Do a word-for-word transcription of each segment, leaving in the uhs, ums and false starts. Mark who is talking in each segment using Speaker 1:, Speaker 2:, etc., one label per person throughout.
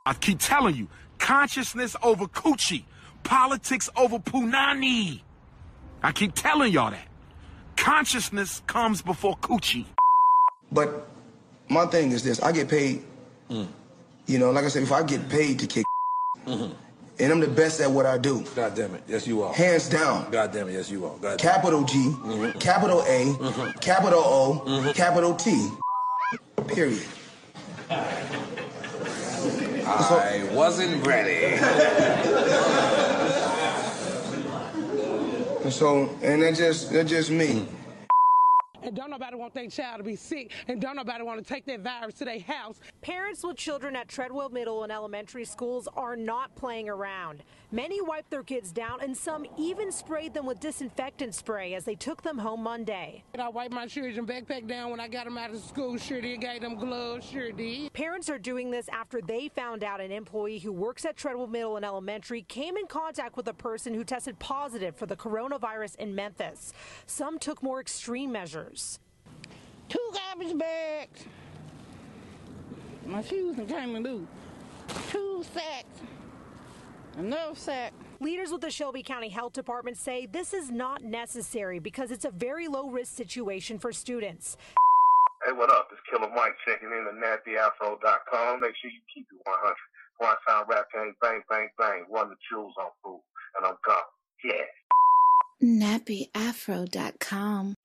Speaker 1: I keep telling you, consciousness over coochie, politics over punani. I keep telling y'all that. Consciousness comes before coochie.
Speaker 2: But my thing is this, I get paid, mm. you know, like I said, if I get paid to kick, mm-hmm. and I'm the best at what I do.
Speaker 3: God damn it, yes you are.
Speaker 2: Hands down.
Speaker 3: God damn it, yes you are. God
Speaker 2: capital G, mm-hmm. capital A, mm-hmm. capital O, mm-hmm. capital T, period.
Speaker 3: I wasn't ready.
Speaker 2: So, and that's just, that's just me.
Speaker 4: And don't nobody want their child to be sick, and don't nobody want to take that virus to their house.
Speaker 5: Parents with children at Treadwell Middle and elementary schools are not playing around. Many wiped their kids down, and some even sprayed them with disinfectant spray as they took them home Monday.
Speaker 4: And I wiped my children's backpack down when I got them out of school. Sure did. Gave them gloves. Sure did.
Speaker 5: Parents are doing this after they found out an employee who works at Treadwell Middle and Elementary came in contact with a person who tested positive for the coronavirus in Memphis. Some took more extreme measures.
Speaker 4: Two garbage bags. My shoes and came and loose. Two sacks. Another sack.
Speaker 5: Leaders with the Shelby County Health Department say this is not necessary because it's a very low-risk situation for students.
Speaker 6: Hey, what up? It's Killer Mike checking in at nappy afro dot com. Make sure you keep it one hundred. One time rap game, bang, bang, bang. Run the jewels on food, and I'm gone. Yeah.
Speaker 7: nappy afro dot com.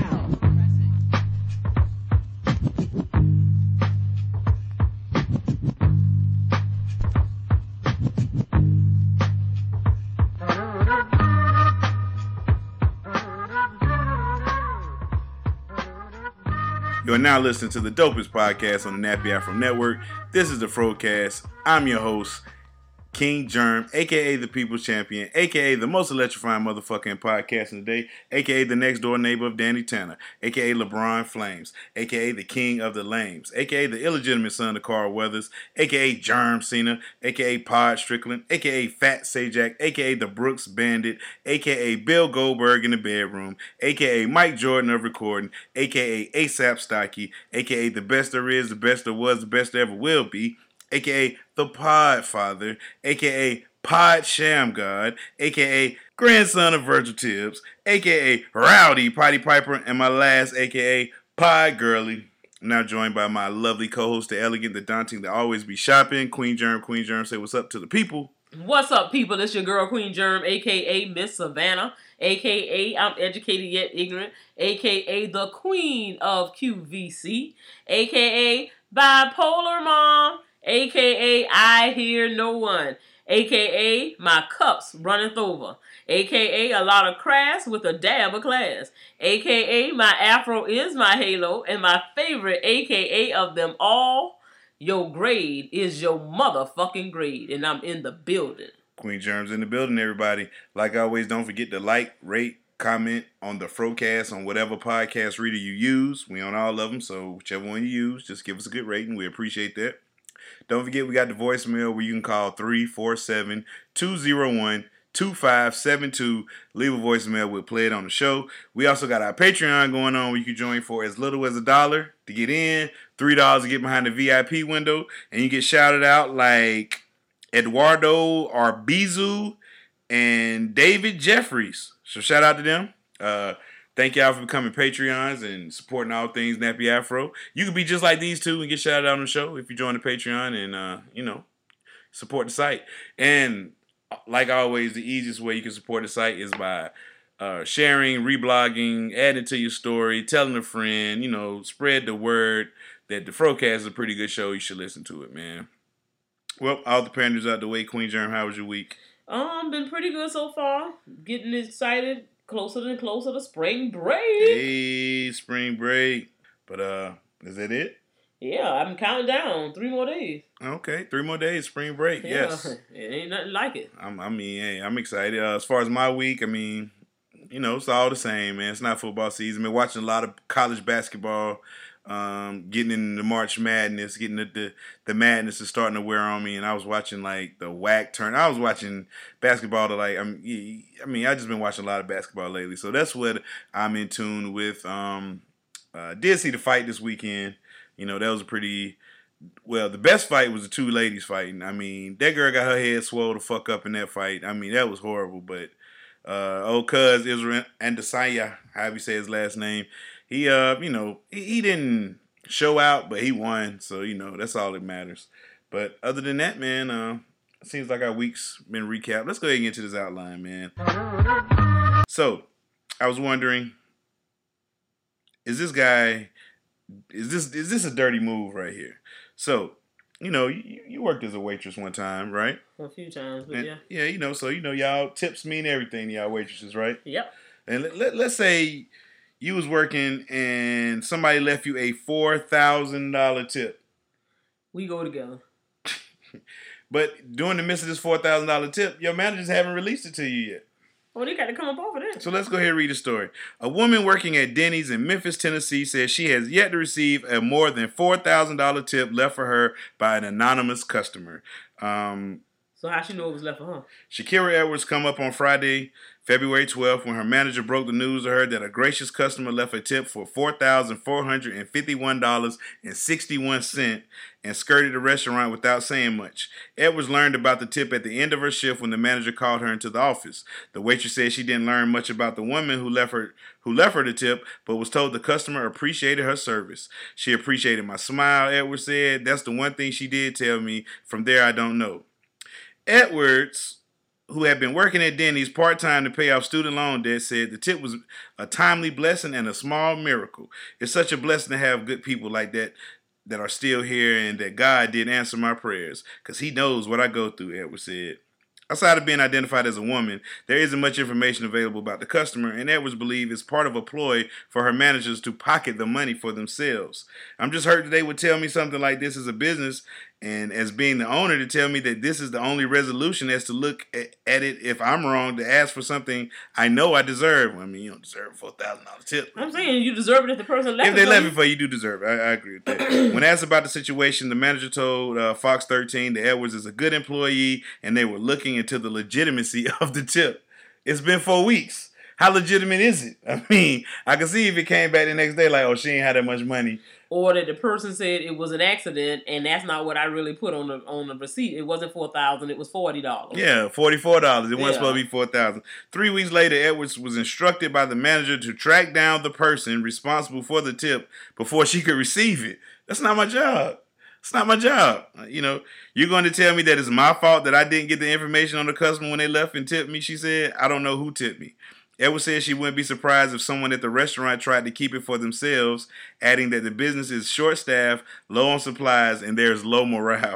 Speaker 8: You are now listening to the dopest podcast on the Nappy Afro Network. This is the Frocast. I'm your host, King Germ, a k a the People's Champion, a k a the most electrifying motherfucking podcast in the day, a k a the next door neighbor of Danny Tanner, a k a LeBron Flames, a k a the king of the lames, a k a the illegitimate son of Carl Weathers, a k a Germ Cena, a k a Pod Strickland, a k a Fat Sajak, a k a the Brooks Bandit, a k a Bill Goldberg in the bedroom, a k a Mike Jordan of recording, a k a ASAP Stocky, a k a the best there is, the best there was, the best there ever will be, a k a the Podfather, a k a Pod Sham God, a k a grandson of Virgil Tibbs, a k a Rowdy Potty Piper, and my last, a k a Pod Girly. I'm now joined by my lovely co-host, the elegant, the daunting, the always be shopping, Queen Germ. Queen Germ, say what's up to the people.
Speaker 9: What's up, people? It's your girl, Queen Germ, a k a. Miss Savannah, a k a. I'm educated yet ignorant, a k a the Queen of Q V C, a k a. Bipolar Mom, a k a. I hear no one, a k a my cups runneth over, a k a a lot of crass with a dab of class, a k a my afro is my halo, and my favorite a k a of them all, your grade is your motherfucking grade, and I'm in the building.
Speaker 8: Queen Germ's in the building, everybody. Like always, don't forget to like, rate, comment on the Frocast on whatever podcast reader you use. We on all of them, so whichever one you use, just give us a good rating. We appreciate that. Don't forget, we got the voicemail where you can call three four seven, two oh one, two five seven two. Leave a voicemail. We'll play it on the show. We also got our Patreon going on where you can join for as little as a dollar to get in, three dollars to get behind the V I P window, and you get shouted out like Eduardo Arbizu and David Jeffries. So shout out to them. Uh, thank y'all for becoming Patreons and supporting all things Nappy Afro. You can be just like these two and get shouted out on the show if you join the Patreon and, uh, you know, support the site. And like always, the easiest way you can support the site is by uh, sharing, reblogging, adding to your story, telling a friend, you know, spread the word that the Frocast is a pretty good show. You should listen to it, man. Well, all the panders out the way. Queen Germ, how was your week?
Speaker 9: Um, been pretty good so far. Getting excited, closer and closer to spring break.
Speaker 8: Hey, spring break. But, uh, is that it?
Speaker 9: Yeah, I'm counting down. Three more days.
Speaker 8: Okay, three more days, spring break,
Speaker 9: yeah,
Speaker 8: yes.
Speaker 9: It ain't nothing like it.
Speaker 8: I'm, I mean, hey, I'm excited. Uh, as far as my week, I mean, you know, it's all the same, man. It's not football season. I've been watching a lot of college basketball, um, getting into March Madness, getting the, the the madness is starting to wear on me, and I was watching, like, the W A C turn. I was watching basketball to, like, I'm, I mean, I just been watching a lot of basketball lately, so that's what I'm in tune with. Um, uh, did see the fight this weekend. You know, that was a pretty well, the best fight was the two ladies fighting. I mean, that girl got her head swole the fuck up in that fight. I mean, that was horrible. But uh, old cuz Israel Adesanya, however you say his last name, he uh, you know, he, he didn't show out, but he won. So you know, that's all that matters. But other than that, man, uh, it seems like our week's been recapped. Let's go ahead and get to this outline, man. So, I was wondering, is this guy, is this is this a dirty move right here? So, you know, you, you worked as a waitress one time, right?
Speaker 9: A few times, but
Speaker 8: and,
Speaker 9: yeah.
Speaker 8: Yeah, you know, so, you know, y'all tips mean everything to y'all waitresses, right?
Speaker 9: Yep.
Speaker 8: And let, let, let's say you was working and somebody left you a four thousand dollars tip.
Speaker 9: We go together.
Speaker 8: But during the midst of this four thousand dollars tip, your managers haven't released it to you yet.
Speaker 9: Well, they got to come up off of that.
Speaker 8: So let's go ahead and read the story. A woman working at Denny's in Memphis, Tennessee says she has yet to receive a more than four thousand dollars tip left for her by an anonymous customer. Um,
Speaker 9: so how she know it was left for her?
Speaker 8: Shakira Edwards come up on Friday, February twelfth, when her manager broke the news to her that a gracious customer left a tip for four thousand four hundred fifty-one dollars and sixty-one cents and skirted the restaurant without saying much. Edwards learned about the tip at the end of her shift when the manager called her into the office. The waitress said she didn't learn much about the woman who left her who left her the tip, but was told the customer appreciated her service. She appreciated my smile, Edwards said. That's the one thing she did tell me. From there, I don't know. Edwards, who had been working at Denny's part-time to pay off student loan debt, said the tip was a timely blessing and a small miracle. It's such a blessing to have good people like that that are still here and that God did answer my prayers because he knows what I go through, Edwards said. Outside of being identified as a woman, there isn't much information available about the customer, and Edwards believes it's part of a ploy for her managers to pocket the money for themselves. I'm just hurt that they would tell me something like this as a business, and as being the owner, to tell me that this is the only resolution as to look at, at it if I'm wrong, to ask for something I know I deserve. I mean, you don't deserve a four thousand dollars tip.
Speaker 9: I'm saying you deserve it if the person left
Speaker 8: If
Speaker 9: it
Speaker 8: they
Speaker 9: for
Speaker 8: left
Speaker 9: you.
Speaker 8: it for you, you do deserve it. I, I agree with that. When asked about the situation, the manager told uh, Fox thirteen that Edwards is a good employee and they were looking into the legitimacy of the tip. It's been four weeks. How legitimate is it? I mean, I can see if it came back the next day like, oh, she ain't had that much money.
Speaker 9: Or that the person said it was an accident and that's not what I really put on the on the receipt. It wasn't four thousand dollars, it was forty dollars.
Speaker 8: Yeah, forty-four dollars. It
Speaker 9: yeah.
Speaker 8: wasn't supposed to be four thousand dollars. Three weeks later, Edwards was instructed by the manager to track down the person responsible for the tip before she could receive it. That's not my job. It's not my job. You know, you're going to tell me that it's my fault that I didn't get the information on the customer when they left and tipped me, she said. I don't know who tipped me. Edwards said she wouldn't be surprised if someone at the restaurant tried to keep it for themselves, adding that the business is short-staffed, low on supplies, and there's low morale.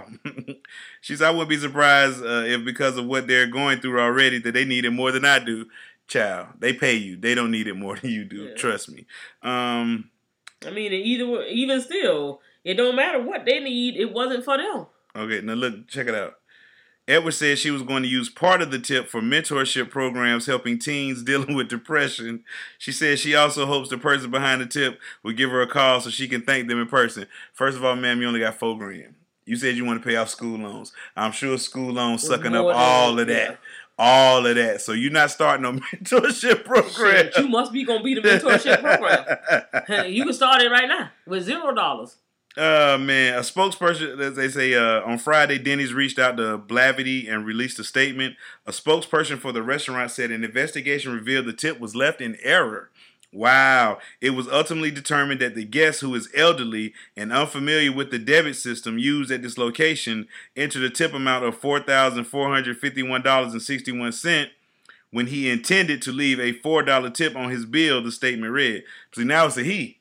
Speaker 8: She said, I wouldn't be surprised uh, if because of what they're going through already that they need it more than I do. Child, they pay you. They don't need it more than you do. Yeah. Trust me. Um,
Speaker 9: I mean, either even still, it don't matter what they need. It wasn't for them.
Speaker 8: Okay, now look, check it out. Edwards said she was going to use part of the tip for mentorship programs helping teens dealing with depression. She said she also hopes the person behind the tip will give her a call so she can thank them in person. First of all, ma'am, you only got four grand. You said you want to pay off school loans. I'm sure school loans sucking up all of that. Yeah. All of that. So you're not starting a mentorship program.
Speaker 9: Shit, you must be going to be the mentorship program. You can start it right now with zero dollars.
Speaker 8: Uh, man, a spokesperson, as they say, uh, on Friday, Denny's reached out to Blavity and released a statement. A spokesperson for the restaurant said an investigation revealed the tip was left in error. Wow. It was ultimately determined that the guest, who is elderly and unfamiliar with the debit system used at this location, entered a tip amount of four thousand four hundred fifty-one dollars and sixty-one cents when he intended to leave a four dollars tip on his bill, the statement read. See, now it's a he.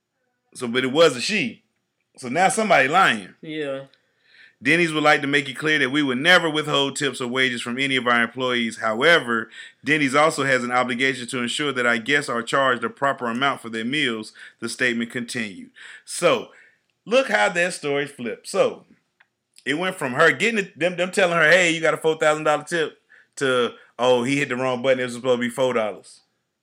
Speaker 8: So, but it was a she. So now somebody lying.
Speaker 9: Yeah.
Speaker 8: Denny's would like to make it clear that we would never withhold tips or wages from any of our employees. However, Denny's also has an obligation to ensure that our guests are charged the proper amount for their meals, the statement continued. So, look how that story flipped. So, it went from her getting it, them, them telling her, hey, you got a four thousand dollars tip, to, oh, he hit the wrong button, it was supposed to be four dollars.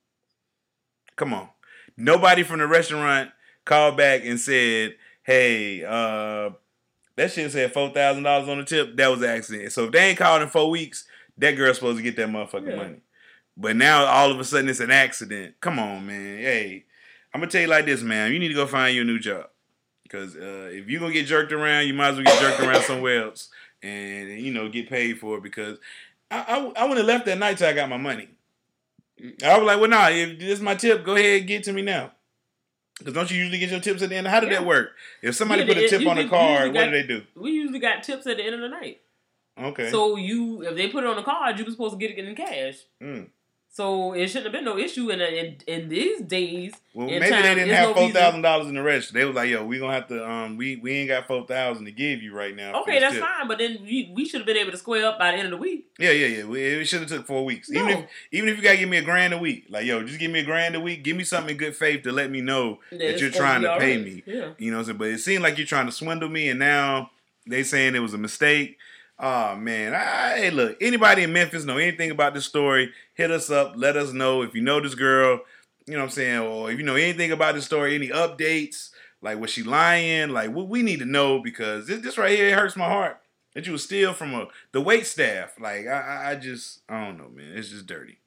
Speaker 8: Come on. Nobody from the restaurant called back and said, hey, uh, that shit said four thousand dollars on the tip. That was an accident. So if they ain't called in four weeks, that girl's supposed to get that motherfucking yeah. money. But now all of a sudden it's an accident. Come on, man. Hey, I'm going to tell you like this, man. You need to go find you a new job. Because uh, if you're going to get jerked around, you might as well get jerked around somewhere else and, you know, get paid for it. Because I, I, I wouldn't have left that night till I got my money. I was like, well, nah, if this is my tip, go ahead and get it to me now. Because don't you usually get your tips at the end? How did yeah. that work? If somebody yeah, put a tip it, on the card, got, what do they do?
Speaker 9: We usually got tips at the end of the night.
Speaker 8: Okay.
Speaker 9: So you, if they put it on the card, you were supposed to get it in cash. Mm. So it shouldn't have been no issue in in, in these days.
Speaker 8: Well, maybe time, they didn't have no four thousand dollars in the register. They was like, "Yo, we gonna have to. Um, we we ain't got four thousand to give you right now."
Speaker 9: Okay, that's tip. fine. But then we, we should have been able to square up by the end of the week.
Speaker 8: Yeah, yeah, yeah. We, it should have took four weeks. No. Even if even if you gotta give me a grand a week, like yo, just give me a grand a week. Give me something in good faith to let me know yeah, that you're trying to pay right. me. Yeah. You know what I'm saying? But it seemed like you're trying to swindle me, and now they saying it was a mistake. Oh, man. I, hey, look, anybody in Memphis know anything about this story, hit us up. Let us know if you know this girl, you know what I'm saying, or if you know anything about this story, any updates, like was she lying? Like, we, we need to know because this, this right here, it hurts my heart that you would steal from a, the wait staff. Like, I, I just, I don't know, man. It's just dirty.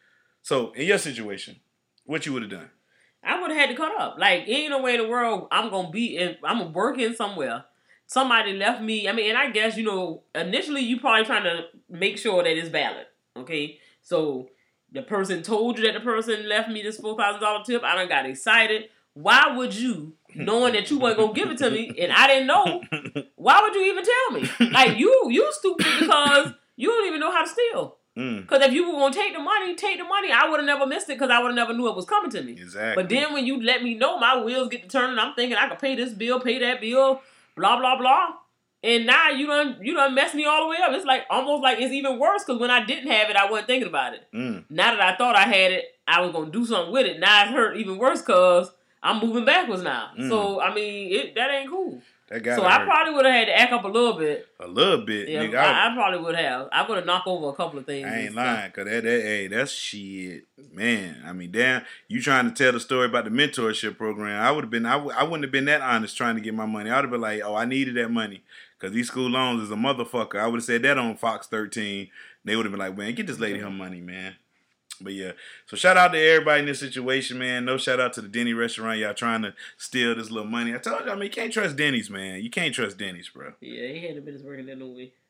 Speaker 8: So, in your situation, what you would have done?
Speaker 9: I would have had to cut up. Like, ain't no way in the world I'm going to be in, I'm working somewhere. Somebody left me, I mean, and I guess, you know, initially you probably trying to make sure that it's valid, okay? So, the person told you that the person left me this four thousand dollars tip. I done got excited. Why would you, knowing that you weren't going to give it to me, and I didn't know, why would you even tell me? Like, you, you stupid because you don't even know how to steal. Because mm. if you were going to take the money, take the money. I would have never missed it because I would have never knew it was coming to me.
Speaker 8: Exactly.
Speaker 9: But then when you let me know, my wheels get to turning. I'm thinking I could pay this bill, pay that bill, blah, blah, blah. And now you done, you done messed me all the way up. It's like almost like it's even worse because when I didn't have it, I wasn't thinking about it. Mm. Now that I thought I had it, I was going to do something with it. Now it's hurt even worse because I'm moving backwards now. Mm. So, I mean, it, that ain't cool.
Speaker 8: That so
Speaker 9: I probably would have had to act up a little bit.
Speaker 8: A little bit?
Speaker 9: Yeah,
Speaker 8: nigga,
Speaker 9: I, I probably would have. I would have knocked over a couple of things.
Speaker 8: I ain't lying, because that, that, hey, that's shit. Man, I mean, damn, you trying to tell the story about the mentorship program. I would have been, I, w- I wouldn't have been that honest trying to get my money. I would have been like, oh, I needed that money. Because these school loans is a motherfucker. I would have said that on Fox thirteen. They would have been like, man, get this lady her money, man. But yeah, so shout out to everybody in this situation, man. No shout out to the Denny restaurant. Y'all trying to steal this little money. I told you, I mean, you can't trust Denny's, man. You can't trust Denny's, bro.
Speaker 9: Yeah, he had the business working there no way.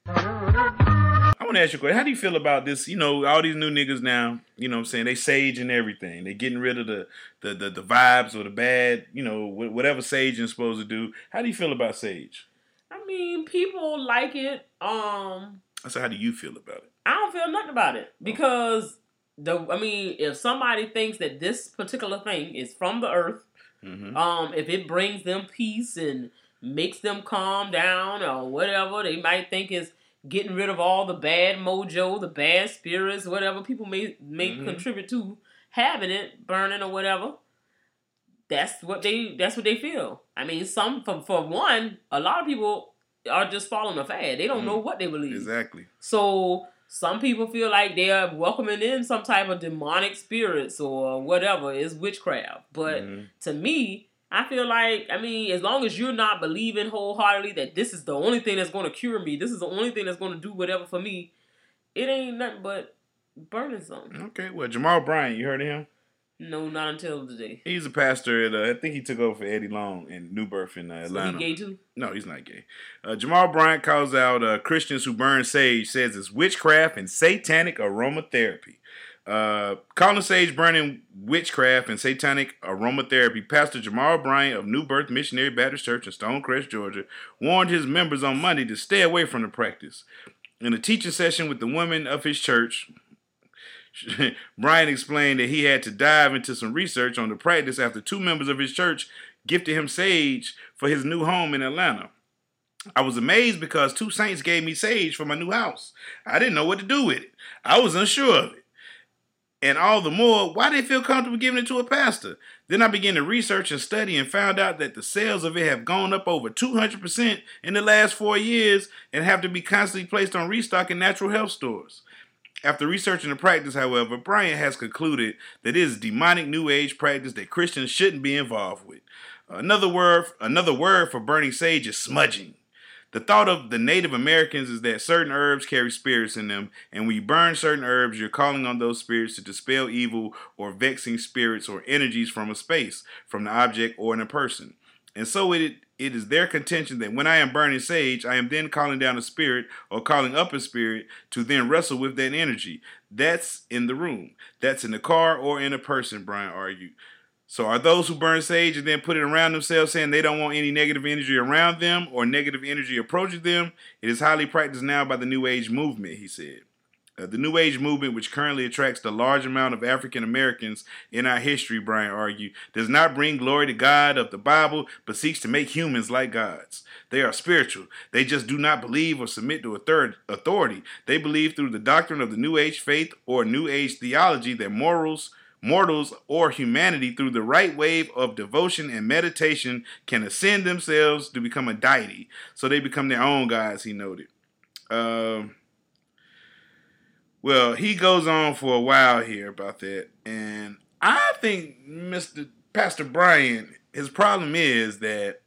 Speaker 8: I want to ask you a question. How do you feel about this? You know, all these new niggas now, you know what I'm saying? They sage and everything. They getting rid of the, the, the, the vibes or the bad, you know, whatever saging is supposed to do. How do you feel about sage?
Speaker 9: I mean, people like it. Um,
Speaker 8: So how do you feel about it?
Speaker 9: I don't feel nothing about it because... The, I mean, if somebody thinks that this particular thing is from the earth, mm-hmm. um, if it brings them peace and makes them calm down or whatever, they might think is getting rid of all the bad mojo, the bad spirits, whatever people may may mm-hmm. contribute to having it, burning or whatever. That's what they. That's what they feel. I mean, some for for one, a lot of people are just following a fad. They don't mm-hmm. know what they believe.
Speaker 8: Exactly.
Speaker 9: So. Some people feel like they are welcoming in some type of demonic spirits or whatever. It's witchcraft. But mm-hmm. to me, I feel like, I mean, as long as you're not believing wholeheartedly that this is the only thing that's going to cure me, this is the only thing that's going to do whatever for me, it ain't nothing but burning something.
Speaker 8: Okay, well, Jamal Bryant, you heard of him?
Speaker 9: No, not until today.
Speaker 8: He's a pastor at, uh, I think he took over for Eddie Long in New Birth in uh, Atlanta.
Speaker 9: So he gay too?
Speaker 8: No, he's not gay. Uh, Jamal Bryant calls out uh, Christians who burn sage, says it's witchcraft and satanic aromatherapy. Uh, calling sage burning witchcraft and satanic aromatherapy, Pastor Jamal Bryant of New Birth Missionary Baptist Church in Stonecrest, Georgia, warned his members on Monday to stay away from the practice. In a teaching session with the women of his church, Brian explained that he had to dive into some research on the practice after two members of his church gifted him sage for his new home in Atlanta. I was amazed because two saints gave me sage for my new house. I didn't know what to do with it. I was unsure of it. And all the more, why they feel comfortable giving it to a pastor? Then I began to research and study and found out that the sales of it have gone up over two hundred percent in the last four years and have to be constantly placed on restock in natural health stores. After researching the practice, however, Bryant has concluded that it is a demonic New Age practice that Christians shouldn't be involved with. Another word, another word for burning sage is smudging. The thought of the Native Americans is that certain herbs carry spirits in them, and when you burn certain herbs, you're calling on those spirits to dispel evil or vexing spirits or energies from a space, from the object or in a person. And so it it is their contention that when I am burning sage, I am then calling down a spirit or calling up a spirit to then wrestle with that energy. That's in the room. That's in the car or in a person, Brian argued. So are those who burn sage and then put it around themselves saying they don't want any negative energy around them or negative energy approaching them? It is highly practiced now by the New Age movement, he said. Uh, the New Age movement, which currently attracts the large amount of African Americans in our history, Brian argued, does not bring glory to God of the Bible, but seeks to make humans like gods. They are spiritual. They just do not believe or submit to authority. They believe through the doctrine of the New Age faith or New Age theology that morals, mortals or humanity through the right wave of devotion and meditation can ascend themselves to become a deity. So they become their own gods, he noted. Um... Well, he goes on for a while here about that, and I think Mister Pastor Brian, his problem is that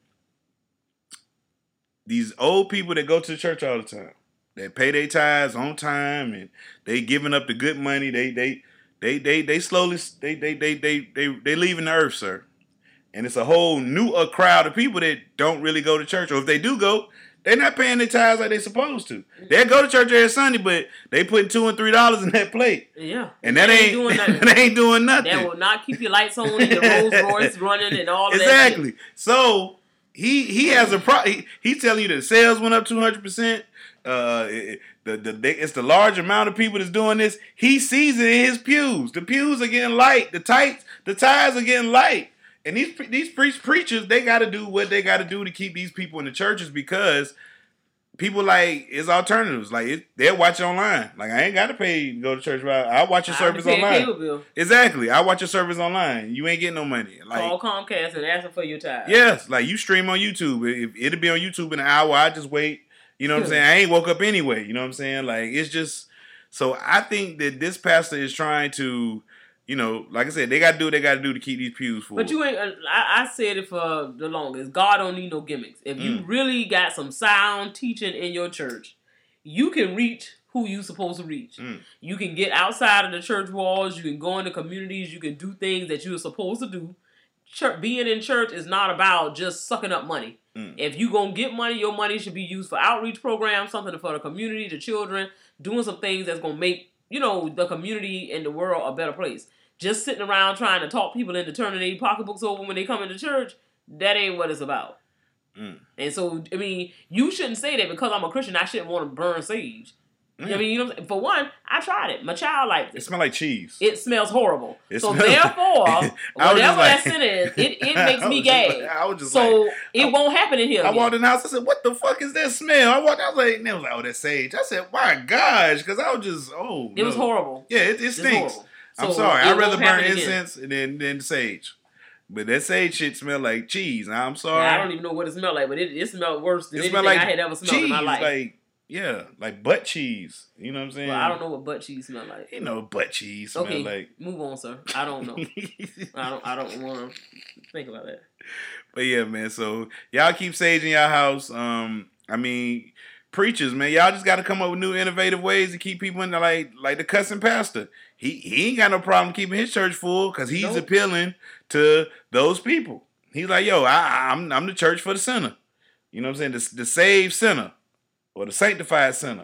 Speaker 8: these old people that go to the church all the time, they pay their tithes on time, and they giving up the good money. They they they they they slowly they they they they they they leaving the earth, sir. And it's a whole new a crowd of people that don't really go to church, or if they do go, they're not paying their tithes like they're supposed to. They go to church every Sunday, but they put two and three dollars in that plate.
Speaker 9: Yeah,
Speaker 8: and that ain't, ain't doing nothing. That ain't doing nothing.
Speaker 9: That will not keep your lights on and your Rolls Royce running and all of
Speaker 8: exactly.
Speaker 9: that. Exactly.
Speaker 8: So he he has a pro. He, he's telling you that sales went up two hundred percent. Uh, it, the the it's the large amount of people that's doing this. He sees it in his pews. The pews are getting light. The tights, the tires are getting light. And these these preach, preachers, they got to do what they got to do to keep these people in the churches because people like it's alternatives. Like it, they'll watch it online. Like I ain't got to pay to go to church, but I watch your I service online. Cable bill. Exactly, I watch your service online. You ain't getting no money. Like
Speaker 9: call Comcast and ask them for your time.
Speaker 8: Yes, like you stream on YouTube. If it'll be on YouTube in an hour, I just wait. You know what I'm saying? I ain't woke up anyway. You know what I'm saying? Like it's just so I think that this pastor is trying to. You know, like I said, they got to do what they got to do to keep these pews full.
Speaker 9: But you ain't, I, I said it for the longest. God don't need no gimmicks. If you mm. really got some sound teaching in your church, you can reach who you supposed to reach. Mm. You can get outside of the church walls. You can go into communities. You can do things that you're supposed to do. Church, being in church is not about just sucking up money. Mm. If you going to get money, your money should be used for outreach programs, something for the community, the children, doing some things that's going to make, you know, the community and the world a better place. Just sitting around trying to talk people into turning their pocketbooks over when they come into church, that ain't what it's about. Mm. And so, I mean, you shouldn't say that because I'm a Christian, I shouldn't want to burn sage. Mm. I mean, you know, for one, I tried it. My child liked it.
Speaker 8: It smells like cheese.
Speaker 9: It smells horrible. It so smells therefore, like, whatever like, that scent is, it, it makes me gag. I was just so like, it I, won't happen in here.
Speaker 8: I
Speaker 9: again.
Speaker 8: walked in the house. I said, "What the fuck is that smell?" I walked. I was like, and they was like, "Oh, that's sage." I said, "My gosh," because I was just, oh,
Speaker 9: it
Speaker 8: no.
Speaker 9: was horrible.
Speaker 8: Yeah, it, it stinks. I'm so sorry. I'd rather burn incense than, than sage. But that sage shit smell like cheese. I'm sorry.
Speaker 9: Yeah, I don't even know what it smelled like, but it, it smelled worse than it anything like I had ever smelled cheese, in my life.
Speaker 8: Like, yeah, like butt cheese. You know what I'm saying?
Speaker 9: Well, I don't know what butt cheese smell like.
Speaker 8: You know what butt cheese smell
Speaker 9: okay,
Speaker 8: like.
Speaker 9: Move on, sir. I don't know. I don't I don't want to think about that.
Speaker 8: But yeah, man, so y'all keep sage in y'all house. Um, I mean, preachers, man, y'all just got to come up with new innovative ways to keep people in the, like like the cussing pastor. He he ain't got no problem keeping his church full because he's nope. appealing to those people. He's like, yo, I, I'm I'm the church for the sinner. You know what I'm saying? The, the saved sinner or the sanctified sinner.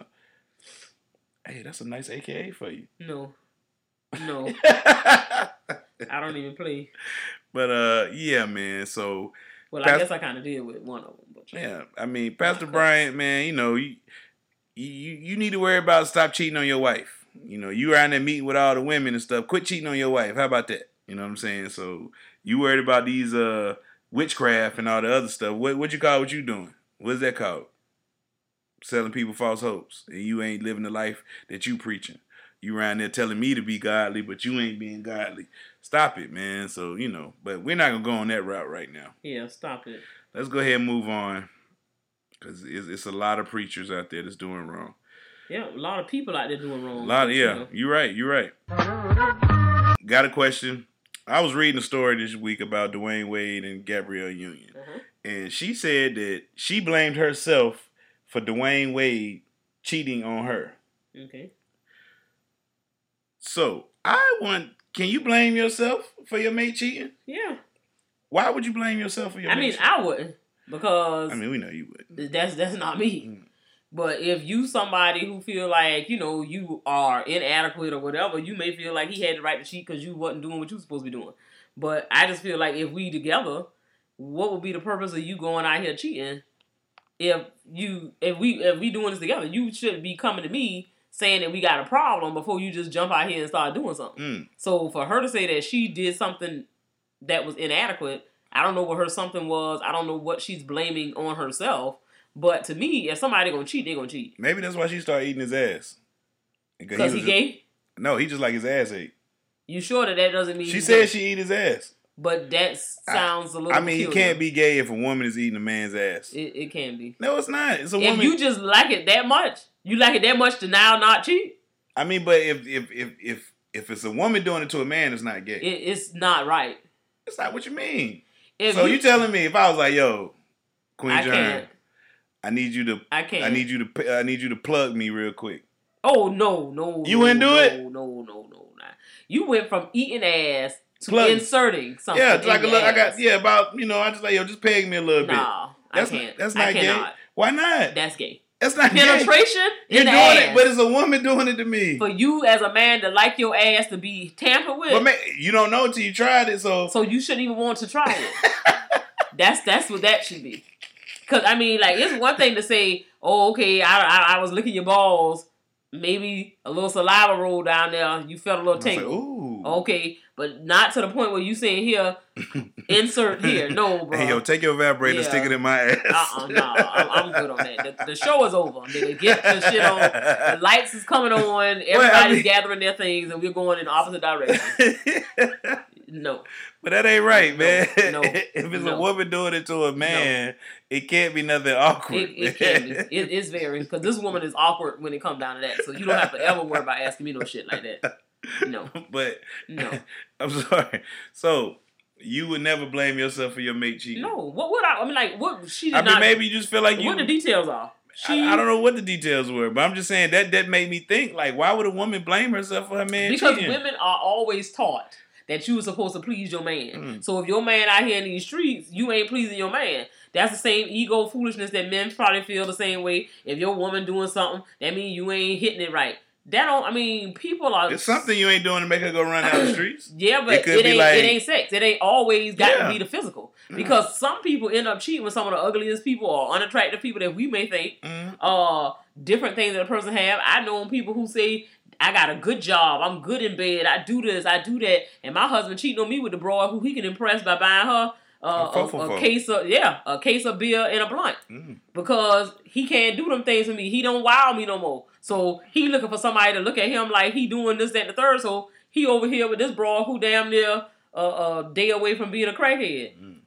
Speaker 8: Hey, that's a nice A K A for you.
Speaker 9: No, no, I don't even play.
Speaker 8: But uh, yeah, man. So
Speaker 9: well, Pastor, I guess I kind of did with one of them. But
Speaker 8: yeah, I mean, Pastor Bryant, man, you know, you you you need to worry about stop cheating on your wife. You know, you around there meeting with all the women and stuff. Quit cheating on your wife. How about that? You know what I'm saying? So you worried about these uh witchcraft and all the other stuff. What what you call what you doing? What's that called? Selling people false hopes. And you ain't living the life that you preaching. You around there telling me to be godly, but you ain't being godly. Stop it, man. So, you know, but we're not going to go on that route right now.
Speaker 9: Yeah, stop it.
Speaker 8: Let's go ahead and move on. Because it's, it's a lot of preachers out there that's doing wrong.
Speaker 9: Yeah, a lot of people out there doing wrong.
Speaker 8: A lot of, yeah, you know. You're right, you're right. Got a question. I was reading a story this week about Dwayne Wade and Gabrielle Union. Uh-huh. And she said that she blamed herself for Dwayne Wade cheating on her.
Speaker 9: Okay.
Speaker 8: So, I want, can you blame yourself for your mate cheating?
Speaker 9: Yeah.
Speaker 8: Why would you blame yourself for your
Speaker 9: I
Speaker 8: mate
Speaker 9: mean,
Speaker 8: cheating?
Speaker 9: I wouldn't. Because
Speaker 8: I mean, we know you would.
Speaker 9: That's that's not me. Mm. But if you somebody who feel like, you know, you are inadequate or whatever, you may feel like he had the right to cheat because you wasn't doing what you were supposed to be doing. But I just feel like if we together, what would be the purpose of you going out here cheating? If you if we if we doing this together, you should be coming to me saying that we got a problem before you just jump out here and start doing something. Mm. So for her to say that she did something that was inadequate, I don't know what her something was. I don't know what she's blaming on herself. But to me, if somebody gonna cheat, they gonna cheat.
Speaker 8: Maybe that's why she started eating his ass.
Speaker 9: Because he, he gay?
Speaker 8: Just, no, he just like his ass ate.
Speaker 9: You sure that that doesn't mean...
Speaker 8: She said gay? She eat his ass.
Speaker 9: But that sounds
Speaker 8: I,
Speaker 9: a little...
Speaker 8: I mean, it can't be gay if a woman is eating a man's ass.
Speaker 9: It, it can be.
Speaker 8: No, it's not. It's a
Speaker 9: if
Speaker 8: woman...
Speaker 9: you just like it that much, you like it that much to now not cheat?
Speaker 8: I mean, but if if if if, if it's a woman doing it to a man, it's not gay.
Speaker 9: It, it's not right.
Speaker 8: It's not what you mean.
Speaker 9: If
Speaker 8: so
Speaker 9: you,
Speaker 8: you telling me if I was like, yo, Queen
Speaker 9: I
Speaker 8: John,
Speaker 9: can't.
Speaker 8: I need you to.
Speaker 9: I can't.
Speaker 8: I need you to. I need you to plug me real quick.
Speaker 9: Oh no, no.
Speaker 8: You
Speaker 9: no,
Speaker 8: wouldn't do
Speaker 9: no,
Speaker 8: it?
Speaker 9: No, no, no, no. Nah. You went from eating ass to
Speaker 8: plug.
Speaker 9: inserting something.
Speaker 8: Yeah, like a
Speaker 9: your
Speaker 8: little.
Speaker 9: ass.
Speaker 8: I got yeah about you know. I just like yo, just peg me a little
Speaker 9: no,
Speaker 8: bit.
Speaker 9: No,
Speaker 8: that's
Speaker 9: I can't.
Speaker 8: Not, that's not
Speaker 9: I
Speaker 8: gay.
Speaker 9: cannot.
Speaker 8: Why not?
Speaker 9: That's gay.
Speaker 8: That's not
Speaker 9: penetration.
Speaker 8: Gay. You're
Speaker 9: in the
Speaker 8: doing
Speaker 9: ass.
Speaker 8: it, but it's a woman doing it to me.
Speaker 9: For you as a man to like your ass to be tampered with.
Speaker 8: But man, you don't know until you tried it, so
Speaker 9: so you shouldn't even want to try it. that's that's what that should be. Cause I mean, like it's one thing to say, oh, okay, I I, I was licking your balls, maybe a little saliva rolled down there, you felt a little tingle.
Speaker 8: Like, ooh.
Speaker 9: Okay, but not to the point where you saying here, insert here. No, bro.
Speaker 8: Hey, yo, take your vibrator, yeah. stick it in my ass.
Speaker 9: Uh-uh, no, I'm, I'm good on that. The, the show is over. Nigga, get the shit on. The lights is coming on. Everybody's well, I mean... gathering their things, and we're going in the opposite direction. No.
Speaker 8: But that ain't right,
Speaker 9: no,
Speaker 8: man.
Speaker 9: No,
Speaker 8: if it's
Speaker 9: no.
Speaker 8: a woman doing it to a man, no. it can't be nothing awkward.
Speaker 9: It, it can be. It, it's very, because this woman is awkward when it comes down to that. So you don't have to ever worry about asking me no shit like that. No.
Speaker 8: But,
Speaker 9: no.
Speaker 8: I'm sorry. So, you would never blame yourself for your mate cheating?
Speaker 9: No. What would I, I mean, like, what, she did
Speaker 8: I mean,
Speaker 9: not.
Speaker 8: maybe you just feel like you.
Speaker 9: What the details are. She,
Speaker 8: I, I don't know what the details were, but I'm just saying that that made me think, like, why would a woman blame herself for her man
Speaker 9: because
Speaker 8: cheating?
Speaker 9: Because women are always taught that you were supposed to please your man.
Speaker 8: Mm.
Speaker 9: So if your man out here in these streets, you ain't pleasing your man. That's the same ego foolishness that men probably feel the same way. If your woman doing something, that means you ain't hitting it right. That don't, I mean, people are...
Speaker 8: It's something you ain't doing to make her go run down the streets.
Speaker 9: Yeah, but it, it, ain't, like, it ain't sex. It ain't always got yeah. to be the physical. Because mm. some people end up cheating with some of the ugliest people or unattractive people that we may think. Mm. Uh, different things that a person have. I know people who say... I got a good job. I'm good in bed. I do this. I do that. And my husband cheating on me with the broad who he can impress by buying her uh, a, a, a case of yeah, a case of beer and a blunt mm. because he can't do them things for me. He don't wow me no more. So he looking for somebody to look at him like he doing this, that, and the third. So he over here with this broad who damn near a, a day away from being a crackhead. Mm.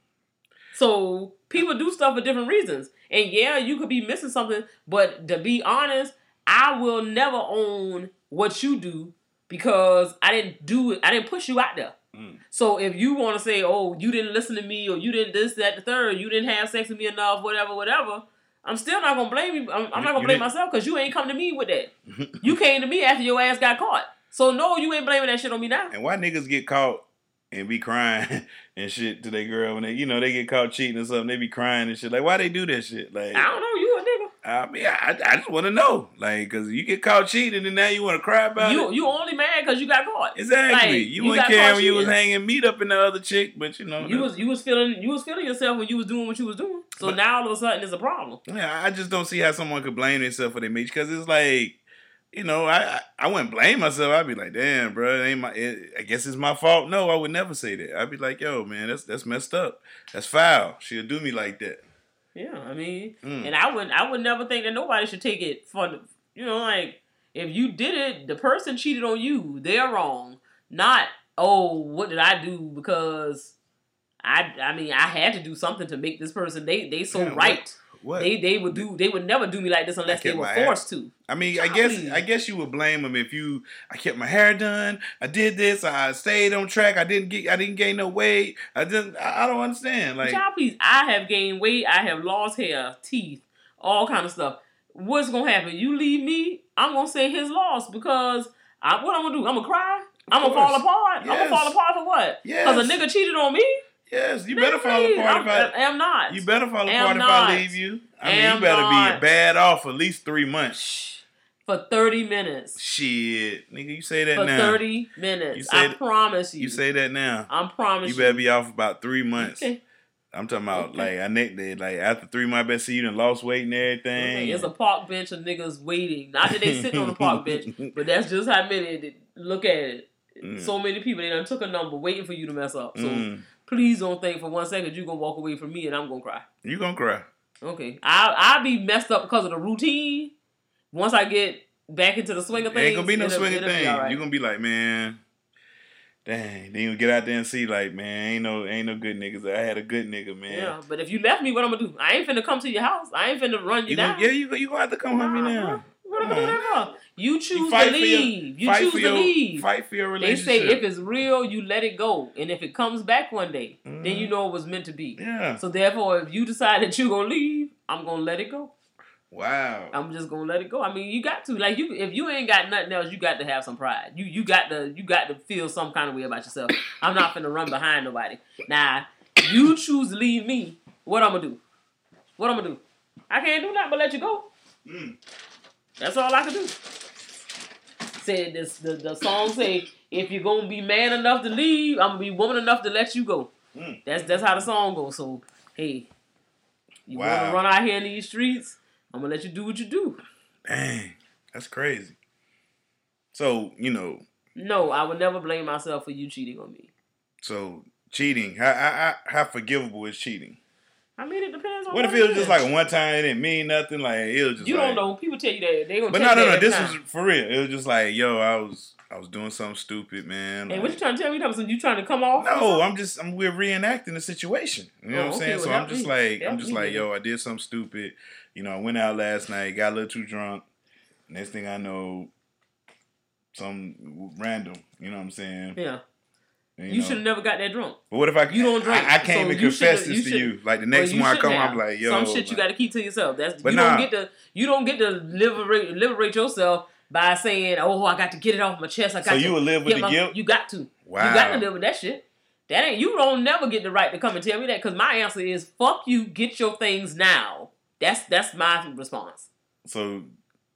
Speaker 9: So people do stuff for different reasons. And yeah, you could be missing something. But to be honest, I will never own what you do because I didn't do it. I didn't push you out there. Mm. So if you want to say, oh, you didn't listen to me or you didn't this, that, the third, you didn't have sex with me enough, whatever, whatever, I'm still not going to blame you. I'm, I'm not going to blame myself because you ain't come to me with that. You came to me after your ass got caught. So no, you ain't blaming that shit on me now.
Speaker 8: And why niggas get caught and be crying and shit to their girl when they, you know, they get caught cheating or something, they be crying and shit. Like, why they do that shit? Like,
Speaker 9: I don't know, you a nigga.
Speaker 8: I mean, I, I just want to know. Like, because you get caught cheating and now you want to cry about
Speaker 9: you,
Speaker 8: it.
Speaker 9: You only mad because you got caught.
Speaker 8: Exactly.
Speaker 9: Like,
Speaker 8: you,
Speaker 9: you
Speaker 8: wouldn't care when
Speaker 9: cheating.
Speaker 8: you was hanging meat up in the other chick, but you know.
Speaker 9: You
Speaker 8: no.
Speaker 9: was you was feeling you was feeling yourself when you was doing what you was doing. So but, now all of a sudden it's a problem.
Speaker 8: Yeah, I just don't see how someone could blame themselves for their mate because it's like, you know, I, I I wouldn't blame myself. I'd be like, damn, bro, it ain't my. It, I guess it's my fault. No, I would never say that. I'd be like, yo, man, that's that's messed up. That's foul. She'll do me like that.
Speaker 9: Yeah, I mean, mm. and I would I would never think that nobody should take it for, you know, like, if you did it, the person cheated on you, they're wrong. Not, oh, what did I do because I I mean, I had to do something to make this person, they they so yeah, right. What? What? They they would do they would never do me like this unless they were forced hair. to.
Speaker 8: I mean, I guess I guess you would blame them if you I kept my hair done, I did this, I stayed on track, I didn't get I didn't gain no weight. I didn't I don't understand. Like,
Speaker 9: child, please, I have gained weight, I have lost hair, teeth, all kind of stuff. What's gonna happen? You leave me, I'm gonna say his loss because I, what I'm gonna do? I'm gonna cry? I'm gonna fall apart? Yes. I'm gonna fall apart for what? Because yes. a nigga cheated on me?
Speaker 8: Yes, you
Speaker 9: Let
Speaker 8: better
Speaker 9: me
Speaker 8: fall
Speaker 9: leave.
Speaker 8: apart
Speaker 9: I'm,
Speaker 8: if I.
Speaker 9: I am not.
Speaker 8: You better fall
Speaker 9: Am
Speaker 8: apart if
Speaker 9: not.
Speaker 8: I leave you. I mean,
Speaker 9: Am
Speaker 8: you better
Speaker 9: not.
Speaker 8: be bad off for at least three months.
Speaker 9: For thirty minutes.
Speaker 8: Shit, nigga, you say that
Speaker 9: For
Speaker 8: now.
Speaker 9: thirty minutes.
Speaker 8: You say
Speaker 9: I
Speaker 8: that,
Speaker 9: promise you.
Speaker 8: You say that now.
Speaker 9: I promise you.
Speaker 8: You better be off about three months.
Speaker 9: Okay.
Speaker 8: I'm talking about
Speaker 9: Okay.
Speaker 8: like I next day, like after three months, I bet see you done lost weight and everything.
Speaker 9: Okay, it's a park bench of niggas waiting. Not that they sitting on the park bench, but that's just how many. That, look at it.
Speaker 8: Mm.
Speaker 9: So many people, they done took a number waiting for you to mess up. So
Speaker 8: Mm.
Speaker 9: please don't think for one second you're going to walk away from me and I'm going to cry.
Speaker 8: You gonna cry.
Speaker 9: Okay. I'll, I'll be messed up because of the routine. Once I get back into the swing of things.
Speaker 8: Ain't gonna be no
Speaker 9: it'll-
Speaker 8: swinging
Speaker 9: it'll be
Speaker 8: thing.
Speaker 9: all right.
Speaker 8: You're gonna be like, man, dang. Then you get out there and see, like, man, ain't no ain't no good niggas. I had a good nigga, man.
Speaker 9: Yeah, but if you left me, what I'm going to do? I ain't finna come to your house. I ain't finna run you,
Speaker 8: You
Speaker 9: down.
Speaker 8: gonna, yeah, you, you gonna have to come
Speaker 9: Nah,
Speaker 8: hunt me
Speaker 9: bro.
Speaker 8: now.
Speaker 9: What am I doing that for? You choose
Speaker 8: You
Speaker 9: to
Speaker 8: fight for your-
Speaker 9: leave. You
Speaker 8: fight
Speaker 9: choose
Speaker 8: for
Speaker 9: to
Speaker 8: your-
Speaker 9: leave.
Speaker 8: Fight for your
Speaker 9: They
Speaker 8: relationship.
Speaker 9: say if it's real, you let it go. And if it comes back one day,
Speaker 8: Mm.
Speaker 9: then you know it was meant to be.
Speaker 8: Yeah.
Speaker 9: So therefore, if you decide that you're going to leave, I'm going to let it go.
Speaker 8: Wow.
Speaker 9: I'm just going to let it go. I mean, you got to. Like, you, if you ain't got nothing else, you got to have some pride. You you got to you got to feel some kind of way about yourself. I'm not finna run behind nobody. Now, you choose to leave me, what I'm going to do? What I'm going to do? I can't do nothing but let you go.
Speaker 8: Mm.
Speaker 9: That's all I can do. Said this the, the song say, if you're gonna be man enough to leave, I'm gonna be woman enough to let you go.
Speaker 8: Mm.
Speaker 9: That's that's how the song goes. So hey, you
Speaker 8: Wow.
Speaker 9: wanna run out here in these streets, I'm gonna let you do what you do.
Speaker 8: Dang, that's crazy. So, you know,
Speaker 9: No, I would never blame myself for you cheating on me.
Speaker 8: so cheating, how, how, how forgivable is cheating?
Speaker 9: I mean, it depends on
Speaker 8: What if it was just like one time, it didn't mean nothing, like it was just
Speaker 9: you
Speaker 8: like,
Speaker 9: don't know. People tell you that they gonna.
Speaker 8: But
Speaker 9: tell
Speaker 8: no,
Speaker 9: you
Speaker 8: no,
Speaker 9: that
Speaker 8: no,
Speaker 9: every
Speaker 8: this
Speaker 9: time.
Speaker 8: was for real. It was just like, yo, I was I was doing something stupid, man.
Speaker 9: Hey,
Speaker 8: Like,
Speaker 9: what you trying to tell me? Thompson? You trying to come off?
Speaker 8: no, I'm just I'm we're reenacting the situation. You know
Speaker 9: Oh,
Speaker 8: what I'm
Speaker 9: okay,
Speaker 8: saying?
Speaker 9: well,
Speaker 8: So I'm
Speaker 9: help
Speaker 8: just
Speaker 9: me.
Speaker 8: like I'm
Speaker 9: Help
Speaker 8: just
Speaker 9: me,
Speaker 8: like,
Speaker 9: nigga.
Speaker 8: yo, I did something stupid. You know, I went out last night, got a little too drunk. Next thing I know, some random. You know what I'm saying?
Speaker 9: Yeah.
Speaker 8: And,
Speaker 9: You
Speaker 8: know,
Speaker 9: should have never got that drunk.
Speaker 8: But what if I
Speaker 9: You don't drink.
Speaker 8: I, I came
Speaker 9: so
Speaker 8: and
Speaker 9: you
Speaker 8: confess
Speaker 9: shoulda-
Speaker 8: this
Speaker 9: you
Speaker 8: to
Speaker 9: should-
Speaker 8: you. Like the next
Speaker 9: well, you
Speaker 8: one I
Speaker 9: shouldn't
Speaker 8: come,
Speaker 9: have.
Speaker 8: I'm like, yo,
Speaker 9: some shit you
Speaker 8: like-
Speaker 9: got to keep to yourself. That's
Speaker 8: But
Speaker 9: you
Speaker 8: nah.
Speaker 9: don't get to you don't get to liberate liberate yourself by saying, "Oh, I got to get it off my chest." I got
Speaker 8: So
Speaker 9: to
Speaker 8: you would live with
Speaker 9: get
Speaker 8: the
Speaker 9: my-"
Speaker 8: guilt?
Speaker 9: You got to. You
Speaker 8: Wow.
Speaker 9: got to live with that shit. That ain't you don't never get the right to come and tell me that because my answer is fuck you. Get your things now. That's that's my response.
Speaker 8: So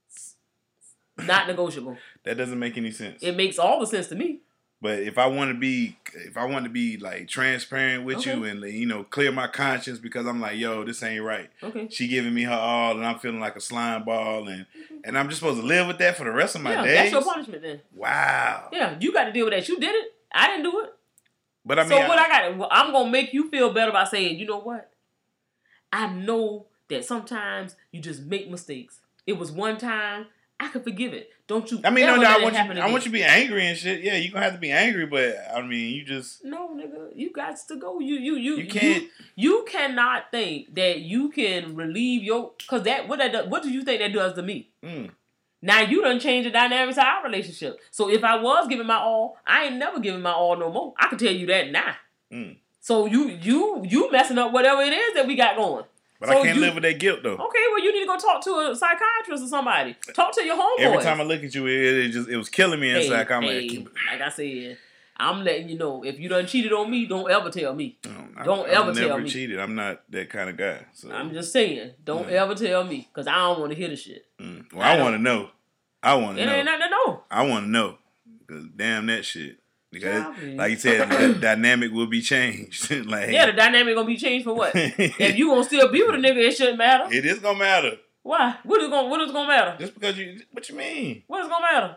Speaker 9: Not negotiable.
Speaker 8: that doesn't make any sense.
Speaker 9: It makes all the sense to me.
Speaker 8: But if I want to be, if I want to be like transparent with you
Speaker 9: Okay.
Speaker 8: and you know clear my conscience because I'm like, yo, this ain't right.
Speaker 9: Okay.
Speaker 8: She giving me her all, and I'm feeling like a slime ball, and and I'm just supposed to live with that for the rest of my
Speaker 9: Yeah,
Speaker 8: days.
Speaker 9: that's your punishment then.
Speaker 8: Wow.
Speaker 9: Yeah, you got to deal with that. You did it. I didn't do it.
Speaker 8: But I mean,
Speaker 9: so what I, got? Well, I'm gonna make you feel better by saying, you know what? I know that sometimes you just make mistakes. It was one time. I can forgive it. Don't you?
Speaker 8: I mean, no,
Speaker 9: ever
Speaker 8: no.
Speaker 9: let
Speaker 8: I
Speaker 9: it
Speaker 8: want you.
Speaker 9: happen
Speaker 8: I want
Speaker 9: again.
Speaker 8: you to be angry and shit. Yeah, you gonna have to be angry, but I mean, you just
Speaker 9: No, nigga, you got to go. You, you, you,
Speaker 8: You can't-
Speaker 9: You, you cannot think that you can relieve your because that what that does, what do you think that does to me?
Speaker 8: mm,
Speaker 9: Now you done changed the dynamics of our relationship. So if I was giving my all, I ain't never giving my all no more. I can tell you that now.
Speaker 8: mm.
Speaker 9: So you, you, you messing up whatever it is that we got going.
Speaker 8: But
Speaker 9: So
Speaker 8: I can't
Speaker 9: you-
Speaker 8: live with that guilt though.
Speaker 9: Okay, well you need to go talk to a psychiatrist or somebody. Talk to your homeboy.
Speaker 8: Every time I look at you, it, it just it was killing me inside. I'm
Speaker 9: hey,
Speaker 8: like,
Speaker 9: like I said, I'm letting you know if you done cheated on me, don't ever tell me.
Speaker 8: I,
Speaker 9: Don't
Speaker 8: I've
Speaker 9: ever tell
Speaker 8: never
Speaker 9: me.
Speaker 8: cheated. I'm not that kind of guy. So
Speaker 9: I'm just saying, don't
Speaker 8: Yeah.
Speaker 9: ever tell me because I don't want to hear the shit.
Speaker 8: mm. well, I, want to know. I want to
Speaker 9: It
Speaker 8: know.
Speaker 9: ain't nothing to know.
Speaker 8: I want to know. Cause damn that shit. Because
Speaker 9: Yeah, man.
Speaker 8: like you said, the dynamic will be changed. like
Speaker 9: Yeah, the dynamic gonna be changed for what? If you gonna still be with a nigga, it shouldn't matter.
Speaker 8: it is gonna matter.
Speaker 9: Why? What is gonna What is gonna matter?
Speaker 8: Just because you, what you mean?
Speaker 9: What is gonna matter?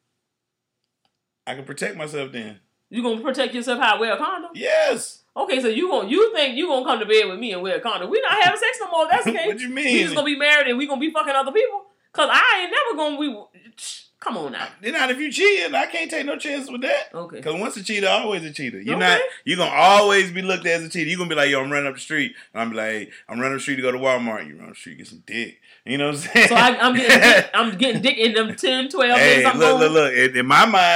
Speaker 8: I can protect myself then.
Speaker 9: You gonna protect yourself? How? Wear a condom?
Speaker 8: Yes.
Speaker 9: Okay, so you gonna you think you gonna come to bed with me and wear a condom? We not having sex no more. That's okay.
Speaker 8: What you mean?
Speaker 9: We just gonna be married and we gonna be fucking other people? Cause I ain't never gonna be. Come on now.
Speaker 8: Then not if you cheating, I can't take no chances with that.
Speaker 9: Okay.
Speaker 8: Because once a cheater, always a cheater. You're
Speaker 9: Okay.
Speaker 8: not. You're gonna always be looked at as a cheater. You're gonna be like, yo, I'm running up the street, and I'm be like, I'm running up the street to go to Walmart. You run up the street, get some dick. You know what I'm saying?
Speaker 9: So I, I'm getting dick, I'm getting dick in them ten, twelve
Speaker 8: Hey,
Speaker 9: minutes. I'm
Speaker 8: look,
Speaker 9: going.
Speaker 8: look, look. In, in my mind,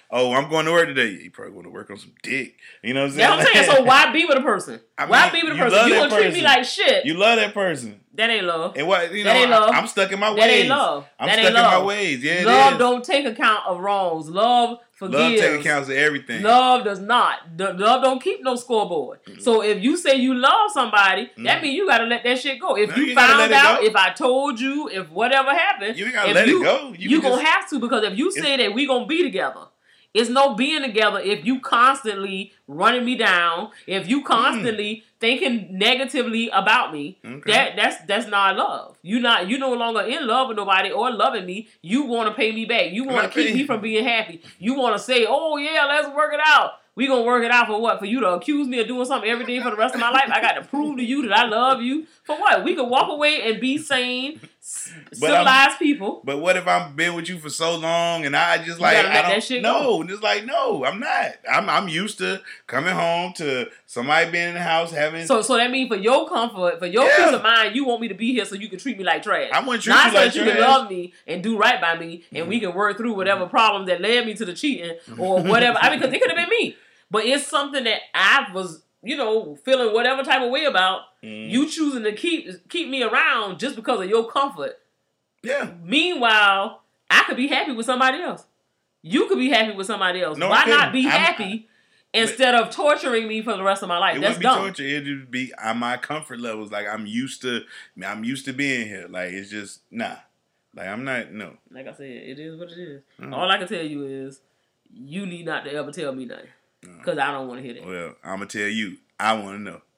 Speaker 8: oh, I'm going to work today. You probably going to work on some dick. You know what I'm saying?
Speaker 9: That's what I'm saying. So why be with a person?
Speaker 8: I mean,
Speaker 9: why be with a
Speaker 8: you
Speaker 9: person?
Speaker 8: love
Speaker 9: You
Speaker 8: that
Speaker 9: gonna treat
Speaker 8: person.
Speaker 9: me like shit.
Speaker 8: You love that person.
Speaker 9: That ain't love.
Speaker 8: And what you know,
Speaker 9: that ain't love.
Speaker 8: I, I'm stuck in my ways.
Speaker 9: That ain't love.
Speaker 8: I'm
Speaker 9: that
Speaker 8: stuck
Speaker 9: ain't
Speaker 8: in
Speaker 9: love.
Speaker 8: my ways. Yeah,
Speaker 9: love
Speaker 8: it is.
Speaker 9: don't take account of wrongs. Love forgives.
Speaker 8: Love take account of everything.
Speaker 9: Love does not. The, love don't keep no scoreboard. Mm-hmm. So if you say you love somebody, mm-hmm. that means you got to let that shit go. If
Speaker 8: no,
Speaker 9: you,
Speaker 8: you
Speaker 9: found out, if I told you, if whatever happened,
Speaker 8: you ain't got to let
Speaker 9: you,
Speaker 8: it go. You,
Speaker 9: you gonna
Speaker 8: just,
Speaker 9: have to, because if you say that we gonna be together. It's no being together if you constantly running me down, if you constantly mm. thinking negatively about me. Okay. That that's that's not love. You not you no longer in love with nobody or loving me. You want to pay me back. You want to keep me from being happy. You want to say, "Oh yeah, let's work it out." We gonna work it out for what? For you to accuse me of doing something every day for the rest of my life? I got to prove to you that I love you. For what? We can walk away and be sane, civilized people.
Speaker 8: But what if I've been with you for so long and I just like,
Speaker 9: you gotta let
Speaker 8: I don't,
Speaker 9: that shit
Speaker 8: no,
Speaker 9: go.
Speaker 8: just like, no, I'm not. I'm I'm used to coming home to somebody being in the house having.
Speaker 9: So so that means for your comfort, for your
Speaker 8: yeah.
Speaker 9: peace of mind, you want me to be here so you can treat me like trash.
Speaker 8: I want to treat
Speaker 9: Not
Speaker 8: you
Speaker 9: so
Speaker 8: like
Speaker 9: that you
Speaker 8: trash.
Speaker 9: can love me and do right by me, and mm-hmm. we can work through whatever problem that led me to the cheating or whatever. I mean, because it could have been me. But it's something that I was, you know, feeling whatever type of way about. Mm. You choosing to keep keep me around just because of your comfort.
Speaker 8: Yeah.
Speaker 9: Meanwhile, I could be happy with somebody else. You could be happy with somebody else. No, Why not be I'm, happy I, instead of torturing me for the rest of my life?
Speaker 8: It
Speaker 9: That's
Speaker 8: wouldn't be
Speaker 9: dumb.
Speaker 8: torture. It would be on my comfort levels. Like I'm used to, I'm used to being here. Like it's just nah. Like I'm not no.
Speaker 9: Like I said, it is what it is. Mm.
Speaker 8: Mm.
Speaker 9: All I can tell you is, you need not to ever tell me nothing. Because I don't want to hear that.
Speaker 8: Well, I'm going to tell you, I want to know.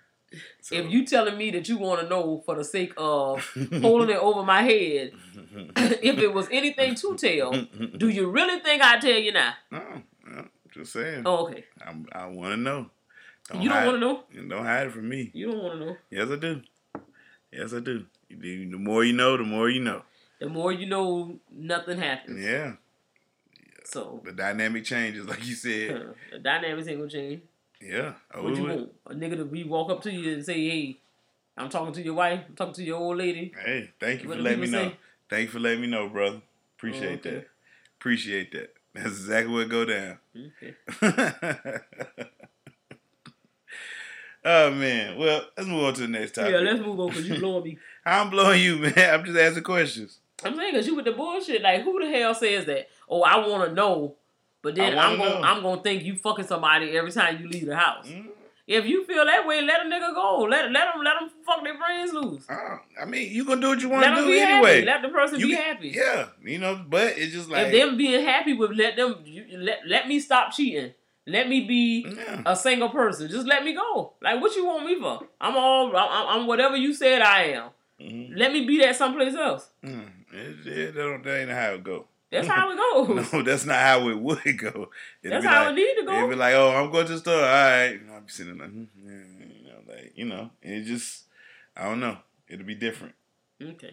Speaker 9: So. If you telling me that you want to know for the sake of holding it over my head, if it was anything to tell, do you really think I'd tell you now?
Speaker 8: No, no just saying.
Speaker 9: Oh, okay.
Speaker 8: I'm, I want to know.
Speaker 9: Don't you don't want to know?
Speaker 8: Don't hide it from me.
Speaker 9: You don't want to know?
Speaker 8: Yes, I do. Yes, I do. The more you know, the more you know.
Speaker 9: The more you know, nothing happens.
Speaker 8: Yeah.
Speaker 9: So
Speaker 8: the dynamic changes, like you said.
Speaker 9: Huh, the dynamics ain't gonna change.
Speaker 8: Yeah.
Speaker 9: What you want? A nigga to be walk up to you and say, "Hey, I'm talking to your wife. I'm talking to your old lady."
Speaker 8: Hey, thank you
Speaker 9: what
Speaker 8: for letting me know.
Speaker 9: Say?
Speaker 8: Thank you for letting me know, brother. Appreciate oh, okay. that. Appreciate that. That's exactly what go down. Okay. Oh man. Well, let's move on to the next topic.
Speaker 9: Yeah, let's move on because you blowing me.
Speaker 8: I'm blowing you, man. I'm just asking questions.
Speaker 9: I'm saying because you with the bullshit. Like, who the hell says that? Oh, I want to know, but then I'm gonna I'm gonna think you fucking somebody every time you leave the house. Mm-hmm. If you feel that way, let a nigga go. Let let them let them fuck their brains loose.
Speaker 8: Uh, I mean, you gonna do what you want to do
Speaker 9: be
Speaker 8: anyway.
Speaker 9: Happy. Let the person
Speaker 8: you
Speaker 9: be
Speaker 8: can,
Speaker 9: happy.
Speaker 8: Yeah, you know, but it's just like
Speaker 9: if them being happy with let them you, let let me stop cheating. Let me be yeah. a single person. Just let me go. Like, what you want me for? I'm all I'm, I'm whatever you said I am. Mm-hmm. Let me be that someplace else.
Speaker 8: Mm. It, it, that, don't, that ain't how it go.
Speaker 9: That's how it goes.
Speaker 8: No, that's not how it would go. It'd
Speaker 9: that's how like, it need to go.
Speaker 8: It'd be like, oh, I'm going to the store. All right. You know, I'll be sitting like, mm-hmm. you know, like, you know, and it just, I don't know. It'll be different.
Speaker 9: Okay.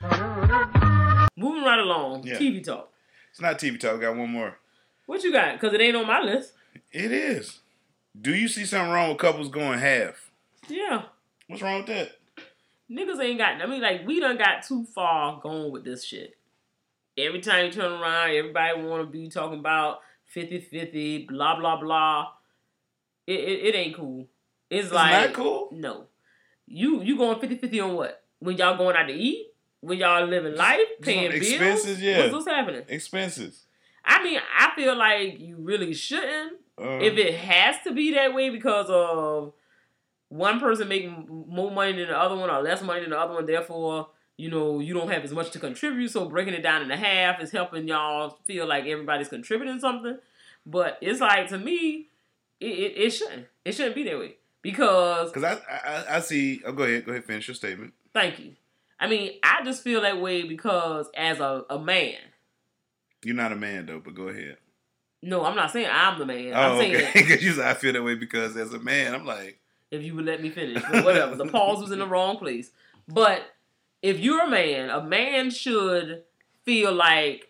Speaker 9: Moving right along. Yeah. T V talk.
Speaker 8: It's not T V talk. I got one more.
Speaker 9: What you got? Because it ain't on my list.
Speaker 8: It is. Do you see something wrong with couples going half?
Speaker 9: Yeah.
Speaker 8: What's wrong with that?
Speaker 9: Niggas ain't got, I mean, like, we done got too far going with this shit. Every time you turn around, everybody want to be talking about fifty-fifty, blah, blah, blah. It, it, it ain't cool. It's, it's like...
Speaker 8: not cool?
Speaker 9: No. You you going fifty-fifty on what? When y'all going out to eat? When y'all living life? Paying bills?
Speaker 8: Expenses, yeah.
Speaker 9: What's, what's happening?
Speaker 8: Expenses.
Speaker 9: I mean, I feel like you really shouldn't. Um, if it has to be that way because of one person making more money than the other one or less money than the other one, therefore, you know, you don't have as much to contribute. So breaking it down into half is helping y'all feel like everybody's contributing something. But it's like, to me, it, it, it shouldn't. It shouldn't be that way. Because...
Speaker 8: Because I, I, I see... Oh, go ahead. Go ahead. Finish your statement.
Speaker 9: Thank you. I mean, I just feel that way because as a, a man...
Speaker 8: You're not a man, though, but go ahead.
Speaker 9: No, I'm not saying I'm the man.
Speaker 8: Oh,
Speaker 9: I'm saying
Speaker 8: okay. Because you said I feel that way because as a man, I'm like...
Speaker 9: If you would let me finish. But whatever. The pause was in the wrong place. But if you're a man, a man should feel like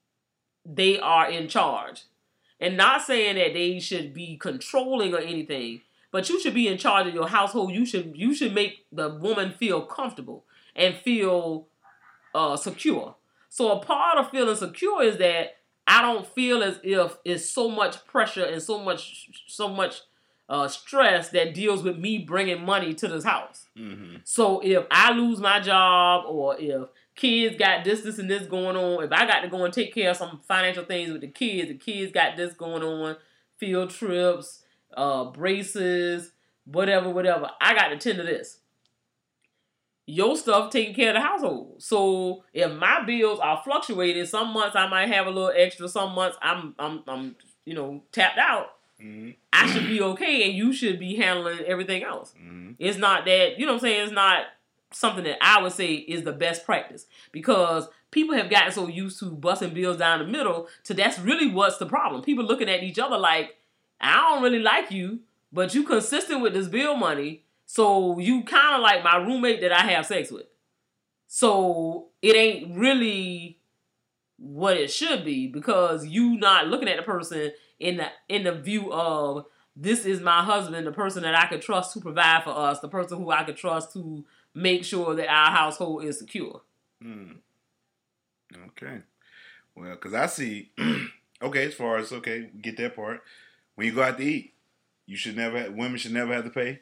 Speaker 9: they are in charge. And not saying that they should be controlling or anything, but you should be in charge of your household. You should you should make the woman feel comfortable and feel uh, secure. So a part of feeling secure is that I don't feel as if it's so much pressure and so much so much uh, stress that deals with me bringing money to this house. Mm-hmm. So if I lose my job or if kids got this, this, and this going on, if I got to go and take care of some financial things with the kids, the kids got this going on, field trips, uh, braces, whatever, whatever, I got to tend to this. Your stuff taking care of the household. So if my bills are fluctuating, some months I might have a little extra, some months I'm, I'm, I'm you know, tapped out. Mm-hmm. I should be okay, and you should be handling everything else. Mm-hmm. It's not that, you know what I'm saying, it's not something that I would say is the best practice, because people have gotten so used to busting bills down the middle to that's really what's the problem. People looking at each other like, I don't really like you, but you consistent with this bill money, so you kind of like my roommate that I have sex with. So it ain't really what it should be, because you not looking at the person in the in the view of, this is my husband, the person that I could trust to provide for us, the person who I could trust to make sure that our household is secure.
Speaker 8: Mm. Okay. Well, because I see, okay, as far as, okay, get that part. When you go out to eat, you should never, have, women should never have to pay.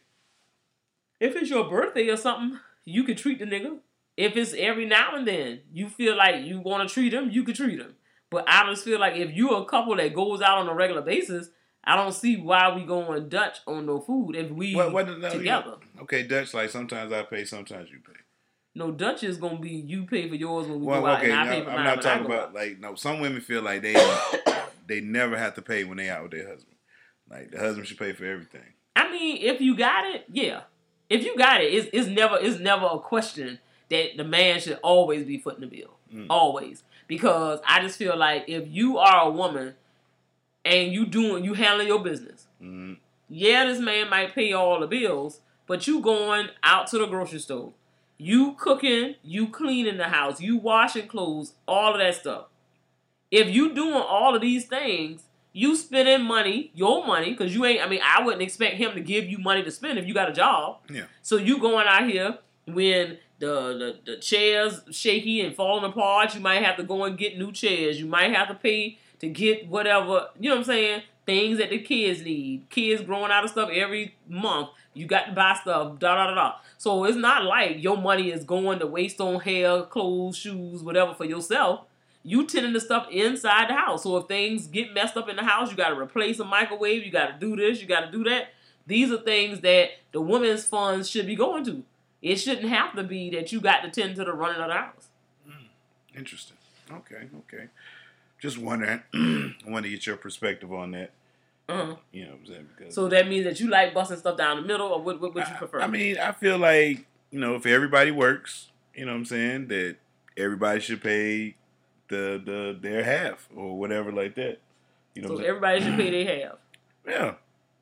Speaker 9: If it's your birthday or something, you could treat the nigga. If it's every now and then, you feel like you want to treat him, you could treat him. But I just feel like if you're a couple that goes out on a regular basis, I don't see why we going Dutch on no food if we what, what, no, together.
Speaker 8: Yeah. Okay, Dutch, like sometimes I pay, sometimes you pay.
Speaker 9: No, Dutch is going to be you pay for yours when we
Speaker 8: well,
Speaker 9: go out
Speaker 8: okay,
Speaker 9: and I
Speaker 8: now,
Speaker 9: pay for
Speaker 8: I'm
Speaker 9: mine.
Speaker 8: not talking about,
Speaker 9: out.
Speaker 8: like, no, some women feel like they they never have to pay when they out with their husband. Like, the husband should pay for everything.
Speaker 9: I mean, if you got it, yeah. If you got it, it's, it's, never, it's never a question that the man should always be footing the bill. Mm. Always. Because I just feel like if you are a woman and you doing, you handling your business, mm. yeah, this man might pay all the bills, but you going out to the grocery store, you cooking, you cleaning the house, you washing clothes, all of that stuff. If you doing all of these things, you spending money, your money, because you ain't, I mean, I wouldn't expect him to give you money to spend if you got a job.
Speaker 8: Yeah.
Speaker 9: So you going out here when the, the, the chairs shaky and falling apart, you might have to go and get new chairs. You might have to pay to get whatever, you know what I'm saying, things that the kids need. Kids growing out of stuff every month. You got to buy stuff, da da da da. So it's not like your money is going to waste on hair, clothes, shoes, whatever for yourself. You tending to stuff inside the house. So if things get messed up in the house, you got to replace a microwave, you got to do this, you got to do that. These are things that the women's funds should be going to. It shouldn't have to be that you got to tend to the running of the house.
Speaker 8: Mm, interesting. Okay, okay. Just wondering, I want to get your perspective on that.
Speaker 9: Uh-huh.
Speaker 8: You know what I'm saying? Because
Speaker 9: so that means that you like busting stuff down the middle, or what, what would you prefer?
Speaker 8: I, I mean, I feel like, you know, if everybody works, you know what I'm saying, that everybody should pay the the their half or whatever like that. You know,
Speaker 9: so
Speaker 8: what I'm
Speaker 9: everybody should pay their half.
Speaker 8: Yeah.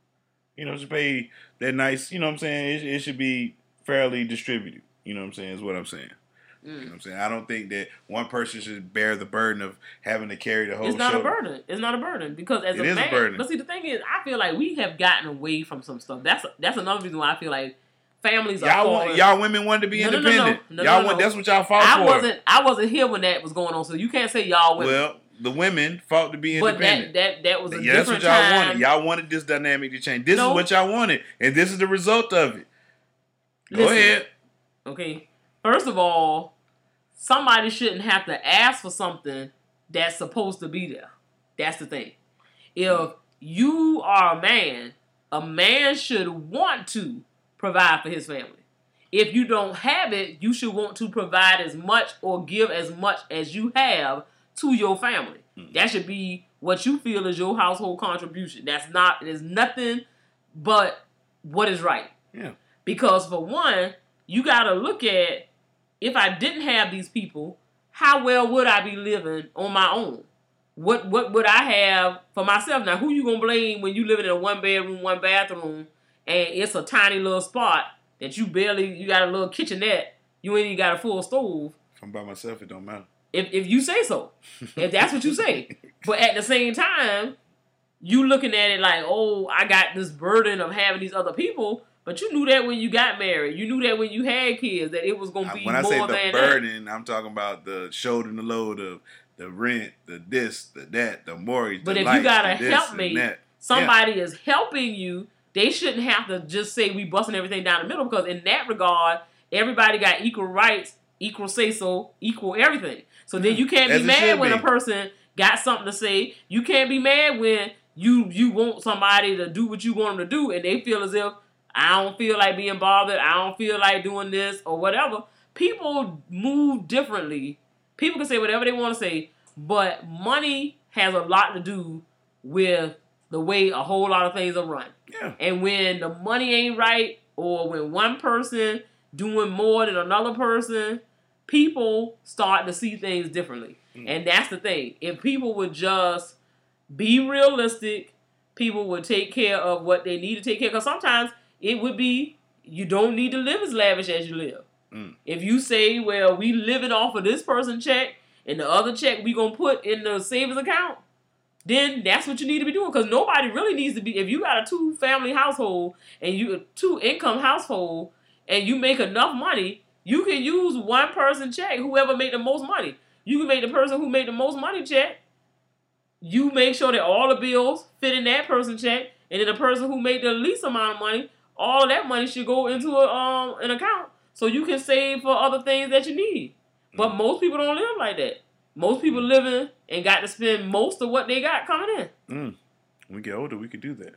Speaker 8: You know, should pay that nice, you know what I'm saying? It, it should be fairly distributed. You know what I'm saying? Is what I'm saying. Mm. You know what I'm saying? I don't think that one person should bear the burden of having to carry the whole
Speaker 9: It's not
Speaker 8: shoulder.
Speaker 9: a burden. It's not a burden. Because as
Speaker 8: it
Speaker 9: a
Speaker 8: is
Speaker 9: man,
Speaker 8: a burden.
Speaker 9: But see, the thing is, I feel like we have gotten away from some stuff. That's that's another reason why I feel like families are
Speaker 8: y'all want, y'all women wanted to be
Speaker 9: no,
Speaker 8: independent.
Speaker 9: No, no, no. No,
Speaker 8: y'all
Speaker 9: no,
Speaker 8: want
Speaker 9: no.
Speaker 8: that's what y'all fought
Speaker 9: I
Speaker 8: for.
Speaker 9: wasn't I wasn't here when that was going on, so you can't say y'all women.
Speaker 8: Well, the women fought to be
Speaker 9: but
Speaker 8: independent.
Speaker 9: That, that that was a
Speaker 8: yeah, that's
Speaker 9: different
Speaker 8: what y'all
Speaker 9: time.
Speaker 8: wanted. Y'all wanted this dynamic to change. This
Speaker 9: no.
Speaker 8: is what y'all wanted, and this is the result of it. Go
Speaker 9: Listen,
Speaker 8: ahead.
Speaker 9: Okay. First of all, somebody shouldn't have to ask for something that's supposed to be there. That's the thing. If you are a man, a man should want to provide for his family. If you don't have it, you should want to provide as much or give as much as you have to your family. Mm-hmm. That should be what you feel is your household contribution. That's not, there's nothing but what is right.
Speaker 8: Yeah.
Speaker 9: Because for one, you got to look at, if I didn't have these people, how well would I be living on my own? What what would I have for myself? Now, who you going to blame when you living in a one bedroom, one bathroom, and it's a tiny little spot that you barely, you got a little kitchenette, you ain't even got a full stove.
Speaker 8: If I'm by myself, it don't matter.
Speaker 9: If if you say so. If that's what you say. But at the same time, you looking at it like, oh, I got this burden of having these other people, But you knew that when you got married. You knew that when you had kids that it was going to be
Speaker 8: when I
Speaker 9: more
Speaker 8: say the
Speaker 9: than
Speaker 8: burden, that. I'm talking about the shoulder the load of the rent, the this, the that, the mortgage.
Speaker 9: But
Speaker 8: the
Speaker 9: if
Speaker 8: lights,
Speaker 9: you got a
Speaker 8: the this
Speaker 9: helpmate,
Speaker 8: and that.
Speaker 9: somebody
Speaker 8: yeah.
Speaker 9: is helping you. They shouldn't have to just say we busting everything down the middle, because in that regard, everybody got equal rights, equal say so, equal everything. So then you can't
Speaker 8: As
Speaker 9: be
Speaker 8: it
Speaker 9: mad
Speaker 8: should
Speaker 9: when
Speaker 8: be.
Speaker 9: a person got something to say. You can't be mad when you you want somebody to do what you want them to do, and they feel as if I don't feel like being bothered, I don't feel like doing this or whatever. People move differently. People can say whatever they want to say, but money has a lot to do with the way a whole lot of things are run.
Speaker 8: Yeah.
Speaker 9: And when the money ain't right, or when one person doing more than another person, people start to see things differently. Mm. And that's the thing. If people would just be realistic, people would take care of what they need to take care of. Because sometimes it would be, you don't need to live as lavish as you live. Mm. If you say, well, we living off of this person check, and the other check we going to put in the savings account, then that's what you need to be doing. Because nobody really needs to be, if you got a two-family household, and you a two-income household, and you make enough money, you can use one person check, whoever made the most money. You can make the person who made the most money check. You make sure that all the bills fit in that person check, and then the person who made the least amount of money, all of that money should go into a, um, an account so you can save for other things that you need. But most people don't live like that. Most people living and got to spend most of what they got coming in.
Speaker 8: Mm. When we get older, we could do that.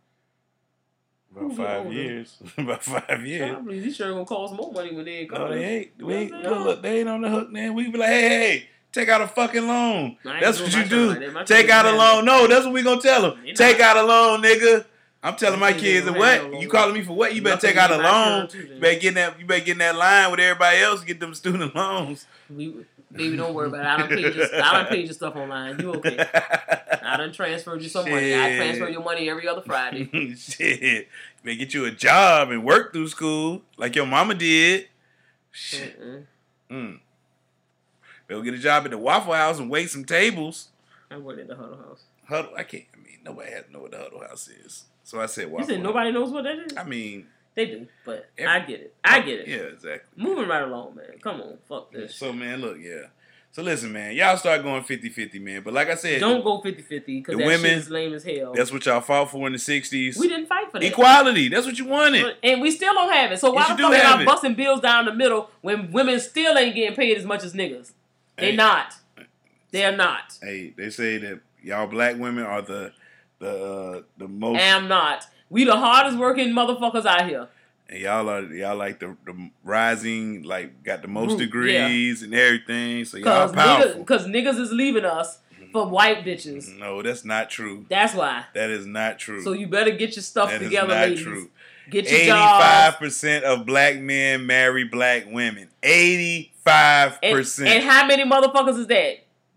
Speaker 8: About
Speaker 9: Who
Speaker 8: five
Speaker 9: older?
Speaker 8: years. About five years.
Speaker 9: Probably these sure gonna cost more money when they ain't
Speaker 8: No,
Speaker 9: coming.
Speaker 8: they ain't. We ain't
Speaker 9: Yeah.
Speaker 8: no, look, they ain't on the hook, man. We be like, hey, hey, take out a fucking loan.
Speaker 9: I ain't
Speaker 8: That's
Speaker 9: doing
Speaker 8: what
Speaker 9: my
Speaker 8: you
Speaker 9: shit
Speaker 8: do.
Speaker 9: like that. My
Speaker 8: Take
Speaker 9: kids
Speaker 8: out a
Speaker 9: ain't
Speaker 8: loan. No, that's what we gonna tell them.
Speaker 9: They
Speaker 8: Take
Speaker 9: not.
Speaker 8: out a loan, nigga. I'm telling my
Speaker 9: My kids
Speaker 8: kids,
Speaker 9: ain't
Speaker 8: and
Speaker 9: gonna have
Speaker 8: what?
Speaker 9: no
Speaker 8: You
Speaker 9: loan.
Speaker 8: calling me for what? You better
Speaker 9: Nothing
Speaker 8: take out a
Speaker 9: in my
Speaker 8: loan.
Speaker 9: turn, too, then.
Speaker 8: You better get in that. You better get in that line with everybody else. Get them student loans.
Speaker 9: We, baby, don't worry about it. I done paid your, I done paid your stuff online. You okay? I done transferred you some money. I
Speaker 8: Shit.
Speaker 9: transfer your money every other Friday.
Speaker 8: Shit. You better get you a job and work through school like your mama did. Shit.
Speaker 9: Mm-mm.
Speaker 8: Mm. Better get a job at the Waffle House and wait some tables.
Speaker 9: I worked at the Huddle House.
Speaker 8: Huddle. I can't. I mean, nobody has to know what the Huddle House is. So I said Waffle
Speaker 9: You said
Speaker 8: House.
Speaker 9: nobody knows what that is?
Speaker 8: I mean,
Speaker 9: they do, but
Speaker 8: every,
Speaker 9: I get it. I get it.
Speaker 8: Yeah, exactly.
Speaker 9: Moving right along, man. Come on. Fuck this.
Speaker 8: So, man, look, yeah. So, listen, man. Y'all start going fifty-fifty, man. But like I said.
Speaker 9: Don't go fifty-fifty because that
Speaker 8: women,
Speaker 9: shit is lame as hell.
Speaker 8: That's what y'all fought for in the sixties.
Speaker 9: We didn't fight for that.
Speaker 8: Equality. That's what you wanted.
Speaker 9: And we still don't have it. So why
Speaker 8: yes,
Speaker 9: the fuck are y'all busting bills down the middle when women still ain't getting paid as much as niggas? They
Speaker 8: hey.
Speaker 9: not. They're not.
Speaker 8: Hey, they say that y'all black women are the the uh, the most.
Speaker 9: Am not. We the hardest working motherfuckers out here.
Speaker 8: And y'all are y'all like the, the rising, like got the most
Speaker 9: Group,
Speaker 8: degrees
Speaker 9: yeah.
Speaker 8: and everything. So y'all
Speaker 9: Cause
Speaker 8: powerful.
Speaker 9: Because niggas, niggas is leaving us for white bitches.
Speaker 8: No, that's not true.
Speaker 9: That's why.
Speaker 8: That is not true.
Speaker 9: So you better get your stuff
Speaker 8: that
Speaker 9: together,
Speaker 8: is not
Speaker 9: ladies.
Speaker 8: True.
Speaker 9: Get your
Speaker 8: eighty-five
Speaker 9: jobs.
Speaker 8: percent of black men marry black women. eighty-five percent.
Speaker 9: And, and how many motherfuckers is that?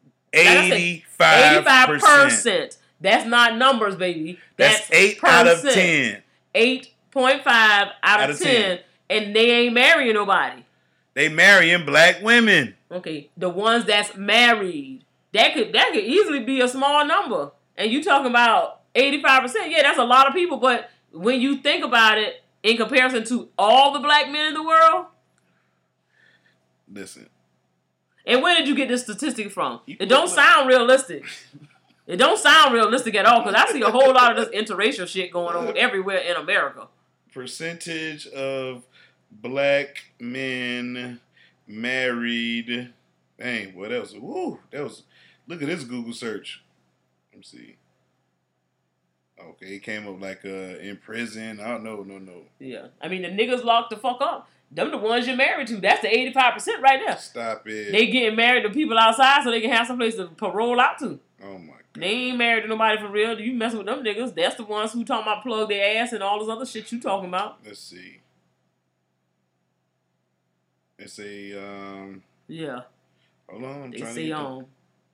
Speaker 8: eighty-five
Speaker 9: percent. That's not numbers, baby. That's,
Speaker 8: That's eight
Speaker 9: percent.
Speaker 8: out of ten.
Speaker 9: eight point five out, out of ten, ten. And they ain't marrying nobody.
Speaker 8: They marrying black women.
Speaker 9: Okay. The ones that's married. That could that could easily be a small number. And you talking about eighty-five percent. Yeah, that's a lot of people. But when you think about it, in comparison to all the black men in the world.
Speaker 8: Listen.
Speaker 9: And where did you get this statistic from? It don't sound realistic. It don't sound realistic at all because I see a whole lot of this interracial shit going on everywhere in America.
Speaker 8: Percentage of black men married. Dang, what else? Woo, that was. Look at this Google search. Let me see. Okay, it came up like uh, in prison. I don't know, no, no.
Speaker 9: Yeah, I mean the niggas locked the fuck up. Them the ones you're married to. That's the eighty-five percent right there.
Speaker 8: Stop it.
Speaker 9: They getting married to people outside so they can have some place to parole out to.
Speaker 8: Oh my god.
Speaker 9: They ain't married to nobody for real. You messing with them niggas. That's the ones who talking about plug their ass and all this other shit you talking about.
Speaker 8: Let's see. It's a um.
Speaker 9: Yeah.
Speaker 8: Hold on, I'm
Speaker 9: they
Speaker 8: trying
Speaker 9: say
Speaker 8: to get
Speaker 9: um.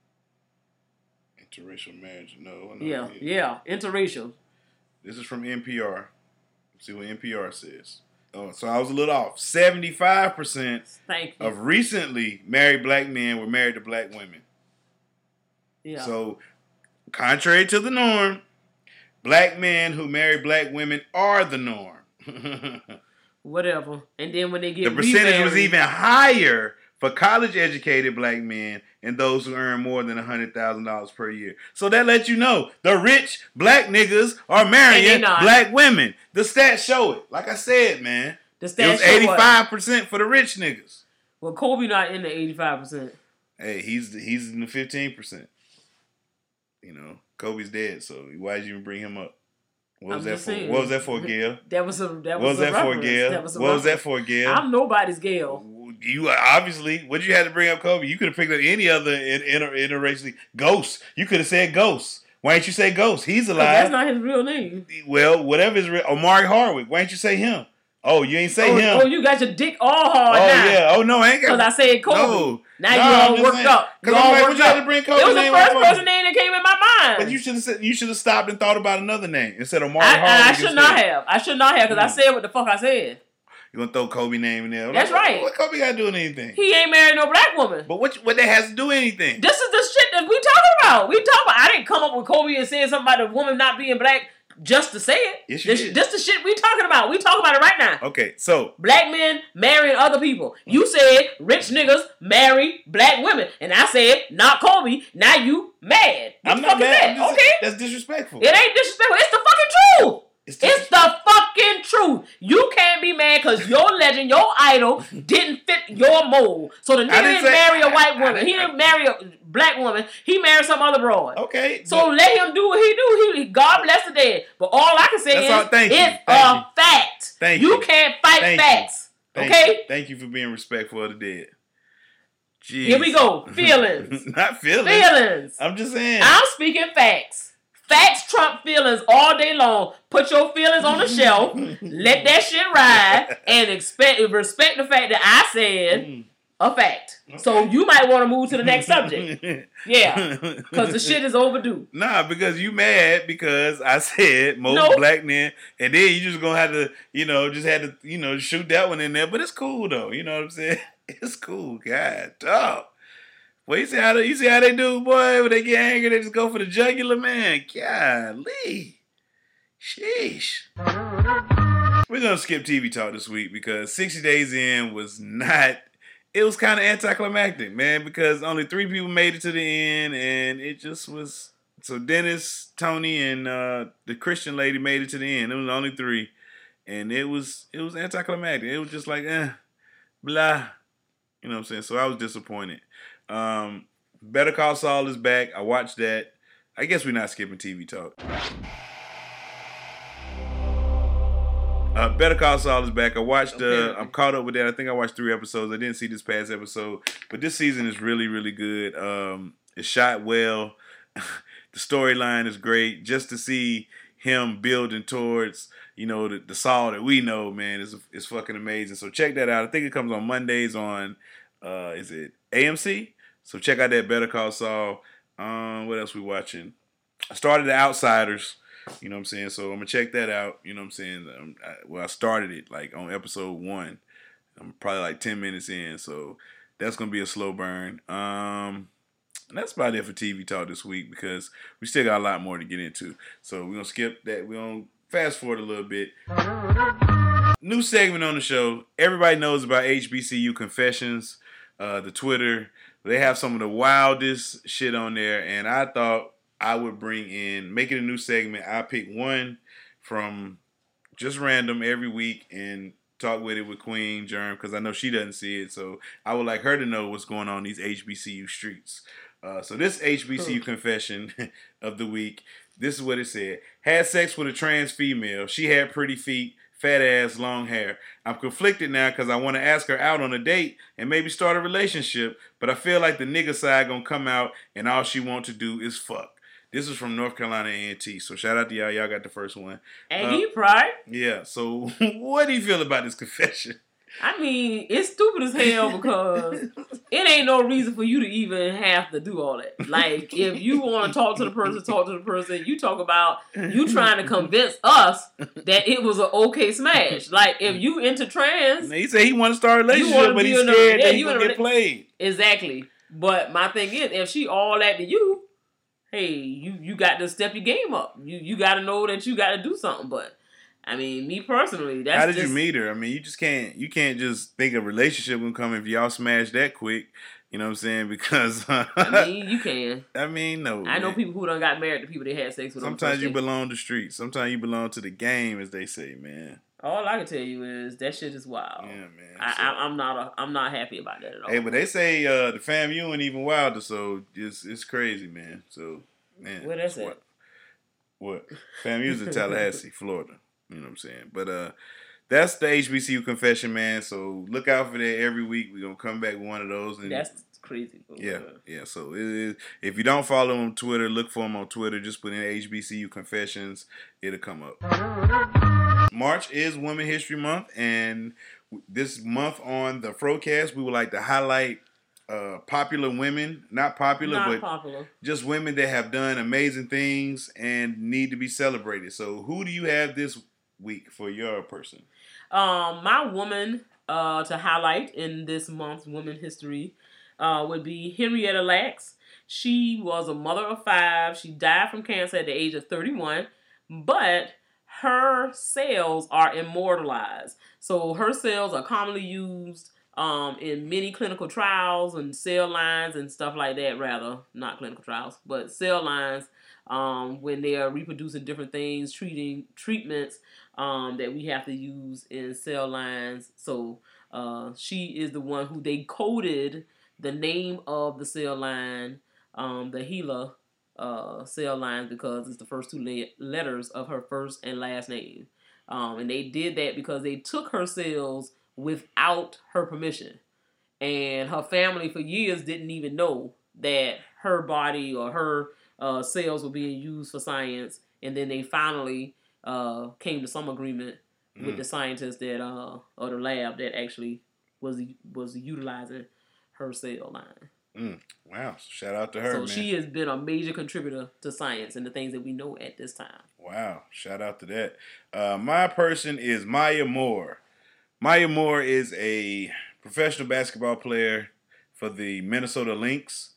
Speaker 8: the interracial marriage. No. no
Speaker 9: Yeah,
Speaker 8: it.
Speaker 9: yeah, interracial.
Speaker 8: This is from N P R. Let's see what N P R says. Oh, so I was a little off. seventy-five percent
Speaker 9: Thank you.
Speaker 8: of recently married black men were married to black women.
Speaker 9: Yeah.
Speaker 8: So, contrary to the norm, black men who marry black women are the norm.
Speaker 9: Whatever. And then when they get
Speaker 8: the percentage
Speaker 9: remarried,
Speaker 8: was even higher for college-educated black men and those who earn more than one hundred thousand dollars per year. So that lets you know the rich black niggas are marrying black women. The stats show it. Like I said, man.
Speaker 9: The stats
Speaker 8: it was eighty-five percent for the rich niggas.
Speaker 9: Well, Kobe not in the eighty-five percent.
Speaker 8: Hey, he's he's in the fifteen percent. You know, Kobe's dead, so why did you even bring him up? What was I'm that for? Saying. What was that for, Gail?
Speaker 9: That was a that
Speaker 8: was,
Speaker 9: was
Speaker 8: that
Speaker 9: a
Speaker 8: for, Gail?
Speaker 9: That was a
Speaker 8: what reference. was that for, Gail?
Speaker 9: I'm nobody's Gail.
Speaker 8: You obviously, what you had to bring up Kobe? You could have picked up any other inter interracially Ghost. You could have said Ghost. Why didn't you say Ghost? He's alive.
Speaker 9: That's not his real name.
Speaker 8: Well, whatever his real, Omari Hardwick. Why didn't you say him? Oh, you ain't say
Speaker 9: oh,
Speaker 8: him.
Speaker 9: Oh, you got your dick all hard
Speaker 8: oh,
Speaker 9: now.
Speaker 8: Oh yeah. Oh no, I ain't got.
Speaker 9: Because I said Kobe.
Speaker 8: No.
Speaker 9: Now
Speaker 8: no,
Speaker 9: you all worked saying, up.
Speaker 8: Because I'm like, what you had to bring Kobe?
Speaker 9: It was the first person name that came in my mind.
Speaker 8: But you should have said, you should have stopped and thought about another name instead of Omari
Speaker 9: I,
Speaker 8: Hardwick.
Speaker 9: I should not have. I should not have because mm. I said what the fuck I said.
Speaker 8: You gonna throw Kobe name in there?
Speaker 9: That's
Speaker 8: like,
Speaker 9: right.
Speaker 8: What Kobe got to do with anything?
Speaker 9: He ain't married no black woman.
Speaker 8: But what what that has to do with anything?
Speaker 9: This is the shit that we talking about. We talking about. I didn't come up with Kobe and saying something about the woman not being black just to say it.
Speaker 8: Yes, you
Speaker 9: this,
Speaker 8: did.
Speaker 9: This the shit we talking about. We talking about it right now.
Speaker 8: Okay, so
Speaker 9: black men marrying other people. You said rich niggas marry black women, and I said not Kobe. Now you mad? What
Speaker 8: I'm
Speaker 9: the
Speaker 8: not
Speaker 9: fuck
Speaker 8: mad.
Speaker 9: Is that?
Speaker 8: I'm just,
Speaker 9: okay,
Speaker 8: that's disrespectful.
Speaker 9: It ain't disrespectful. It's the fucking truth. It's, it's the fucking truth. You can't be mad because your legend, your idol, didn't fit your mold. So the nigga didn't, didn't say, marry a white woman. Didn't, he didn't marry a black woman. He married some other broad.
Speaker 8: Okay.
Speaker 9: So but, let him do what he do. He God bless the dead. But all I can say is
Speaker 8: all, thank
Speaker 9: it's
Speaker 8: you, thank
Speaker 9: a
Speaker 8: you.
Speaker 9: fact.
Speaker 8: Thank
Speaker 9: you.
Speaker 8: You
Speaker 9: can't fight
Speaker 8: thank
Speaker 9: facts.
Speaker 8: You. Thank
Speaker 9: okay?
Speaker 8: You. Thank you for being respectful of the dead. Jeez.
Speaker 9: Here we go. Feelings.
Speaker 8: Not feelings.
Speaker 9: Feelings.
Speaker 8: I'm just saying.
Speaker 9: I'm speaking facts. Facts trump feelings all day long. Put your feelings on the shelf. Let that shit ride. And expect respect the fact that I said mm. a fact. Okay. So you might want to move to the next subject. Yeah. Because the shit is overdue.
Speaker 8: Nah, because you mad because I said most
Speaker 9: nope.
Speaker 8: black men. And then you just going to have to, you know, just had to, you know, shoot that one in there. But it's cool, though. You know what I'm saying? It's cool. God, dog. Well, you see how they, you see how they do, boy? When they get angry, they just go for the jugular, man. Golly. Sheesh. We're going to skip T V talk this week because sixty Days In was not, it was kind of anticlimactic, man, because only three people made it to the end, and it just was, so Dennis, Tony, and uh, the Christian lady made it to the end. It was only three, and it was, it was anticlimactic. It was just like, eh, blah. You know what I'm saying? So I was disappointed. Um, Better Call Saul is back. I watched that. I guess we're not skipping T V talk. Uh, Better Call Saul is back. I watched. Uh, okay. I'm caught up with that. I think I watched three episodes. I didn't see this past episode, but this season is really, really good. Um, it's shot well. The storyline is great. Just to see him building towards, you know, the, the Saul that we know, man, is is fucking amazing. So check that out. I think it comes on Mondays on. Uh, is it A M C? So check out that Better Call Saul. Um, what else we watching? I started The Outsiders. You know what I'm saying? So I'm going to check that out. You know what I'm saying? Um, I, well, I started it like on episode one. I'm probably like ten minutes in. So that's going to be a slow burn. Um, and that's about it for T V talk this week because we still got a lot more to get into. So we're going to skip that. We're going to fast forward a little bit. New segment on the show. Everybody knows about H B C U Confessions, uh, the Twitter. They have some of the wildest shit on there, and I thought I would bring in, make it a new segment. I pick one from just random every week and talk with it with Queen Germ because I know she doesn't see it, so I would like her to know what's going on in these H B C U streets. Uh, so this H B C U confession of the week, this is what it said. Had sex with a trans female. She had pretty feet, fat ass, long hair. I'm conflicted now because I want to ask her out on a date and maybe start a relationship, but I feel like the nigga side gonna come out and all she want to do is fuck. This is from North Carolina A and T, so shout out to y'all. Y'all got the first one.
Speaker 9: Aggie
Speaker 8: uh,
Speaker 9: Pride?
Speaker 8: Yeah, so what do you feel about this confession?
Speaker 9: I mean, it's stupid as hell because it ain't no reason for you to even have to do all that. Like, if you want to talk to the person, talk to the person. You talk about you trying to convince us that it was an okay smash. Like, if you into trans...
Speaker 8: He said he want to start a relationship, but he's scared a, yeah, that he gonna get played.
Speaker 9: Exactly. But my thing is, if she all that to you, hey, you, you got to step your game up. You you got to know that you got to do something. But I mean, me personally, that's
Speaker 8: How did
Speaker 9: just,
Speaker 8: you meet her? I mean, you just can't you can't just think a relationship will come if y'all smash that quick. You know what I'm saying? Because uh,
Speaker 9: I mean, you can.
Speaker 8: I mean, no.
Speaker 9: I know
Speaker 8: man.
Speaker 9: people who done got married to people they had sex with.
Speaker 8: Sometimes you belong to the streets. Sometimes you belong to the game, as they say, man.
Speaker 9: All I can tell you is that shit is wild.
Speaker 8: Yeah, man.
Speaker 9: I,
Speaker 8: So-
Speaker 9: I, I'm not. A, I'm not happy about that at all.
Speaker 8: Hey, but they say uh, the FAMU ain't even wilder, so it's it's crazy, man. So, man,
Speaker 9: Where that's
Speaker 8: what?
Speaker 9: at?
Speaker 8: What? FAMU's in Tallahassee, Florida. You know what I'm saying? But uh, that's the H B C U confession, man. So look out for that every week. We're gonna come back with one of those. And
Speaker 9: That's crazy.
Speaker 8: yeah, yeah. So it is, if you don't follow him on Twitter, look for him on Twitter. Just put in H B C U confessions. It'll come up. March is Women History Month, and this month on the Frocast, we would like to highlight uh, popular women, not popular,
Speaker 9: Not
Speaker 8: but
Speaker 9: popular.
Speaker 8: just women that have done amazing things and need to be celebrated. So who do you have this week for your person?
Speaker 9: Um, my woman uh, to highlight in this month's Women History uh, would be Henrietta Lacks. She was a mother of five. She died from cancer at the age of thirty-one, but her cells are immortalized. So her cells are commonly used um, in many clinical trials and cell lines and stuff like that, rather. Not clinical trials, but cell lines um, when they are reproducing different things, treating treatments um, that we have to use in cell lines. So uh, she is the one who they coded the name of the cell line, um, the HeLa uh, cell lines, because it's the first two le- letters of her first and last name. Um, and they did that because they took her cells without her permission. And her family for years didn't even know that her body or her uh, cells were being used for science. And then they finally uh, came to some agreement mm. with the scientists that, uh, or the lab that actually was was utilizing her cell line.
Speaker 8: Mm. Wow. Shout out to her,
Speaker 9: so
Speaker 8: man.
Speaker 9: she has been a major contributor to science and the things that we know at this time.
Speaker 8: Wow. Shout out to that. Uh, my person is Maya Moore. Maya Moore is a professional basketball player for the Minnesota Lynx,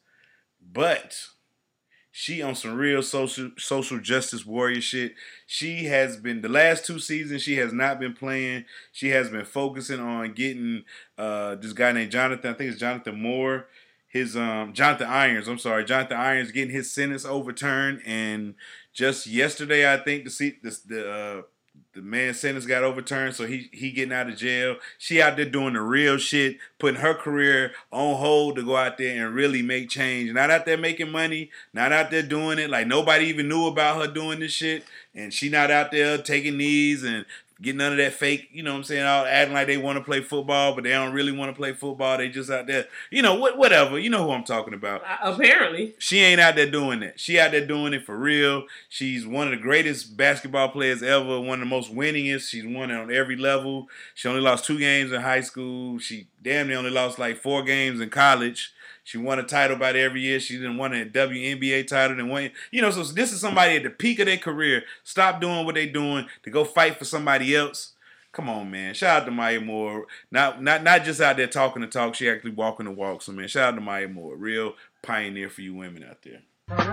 Speaker 8: but she on some real social social justice warrior shit. She has been, the last two seasons, she has not been playing. She has been focusing on getting uh, this guy named Jonathan, I think it's Jonathan Moore, his um Jonathan Irons, I'm sorry, Jonathan Irons getting his sentence overturned. And just yesterday, I think the seat the the uh, the man's sentence got overturned, so he he getting out of jail. She out there doing the real shit, putting her career on hold to go out there and really make change. Not out there making money, not out there doing it like nobody even knew about her doing this shit. And she not out there taking knees and getting none of that fake, you know what I'm saying, all acting like they want to play football, but they don't really want to play football. They just out there, you know, what, whatever. You know who I'm talking about.
Speaker 9: Uh, apparently.
Speaker 8: She ain't out there doing that. She out there doing it for real. She's one of the greatest basketball players ever, one of the most winningest. She's won it on every level. She only lost two games in high school. She damn near only lost like four games in college. She won a title about every year. She didn't won a W N B A title and won. You know, so this is somebody at the peak of their career. Stop doing what they're doing to go fight for somebody else. Come on, man. Shout out to Maya Moore. Not not not just out there talking the talk. She actually walking the walk. So, man, shout out to Maya Moore. Real pioneer for you women out there.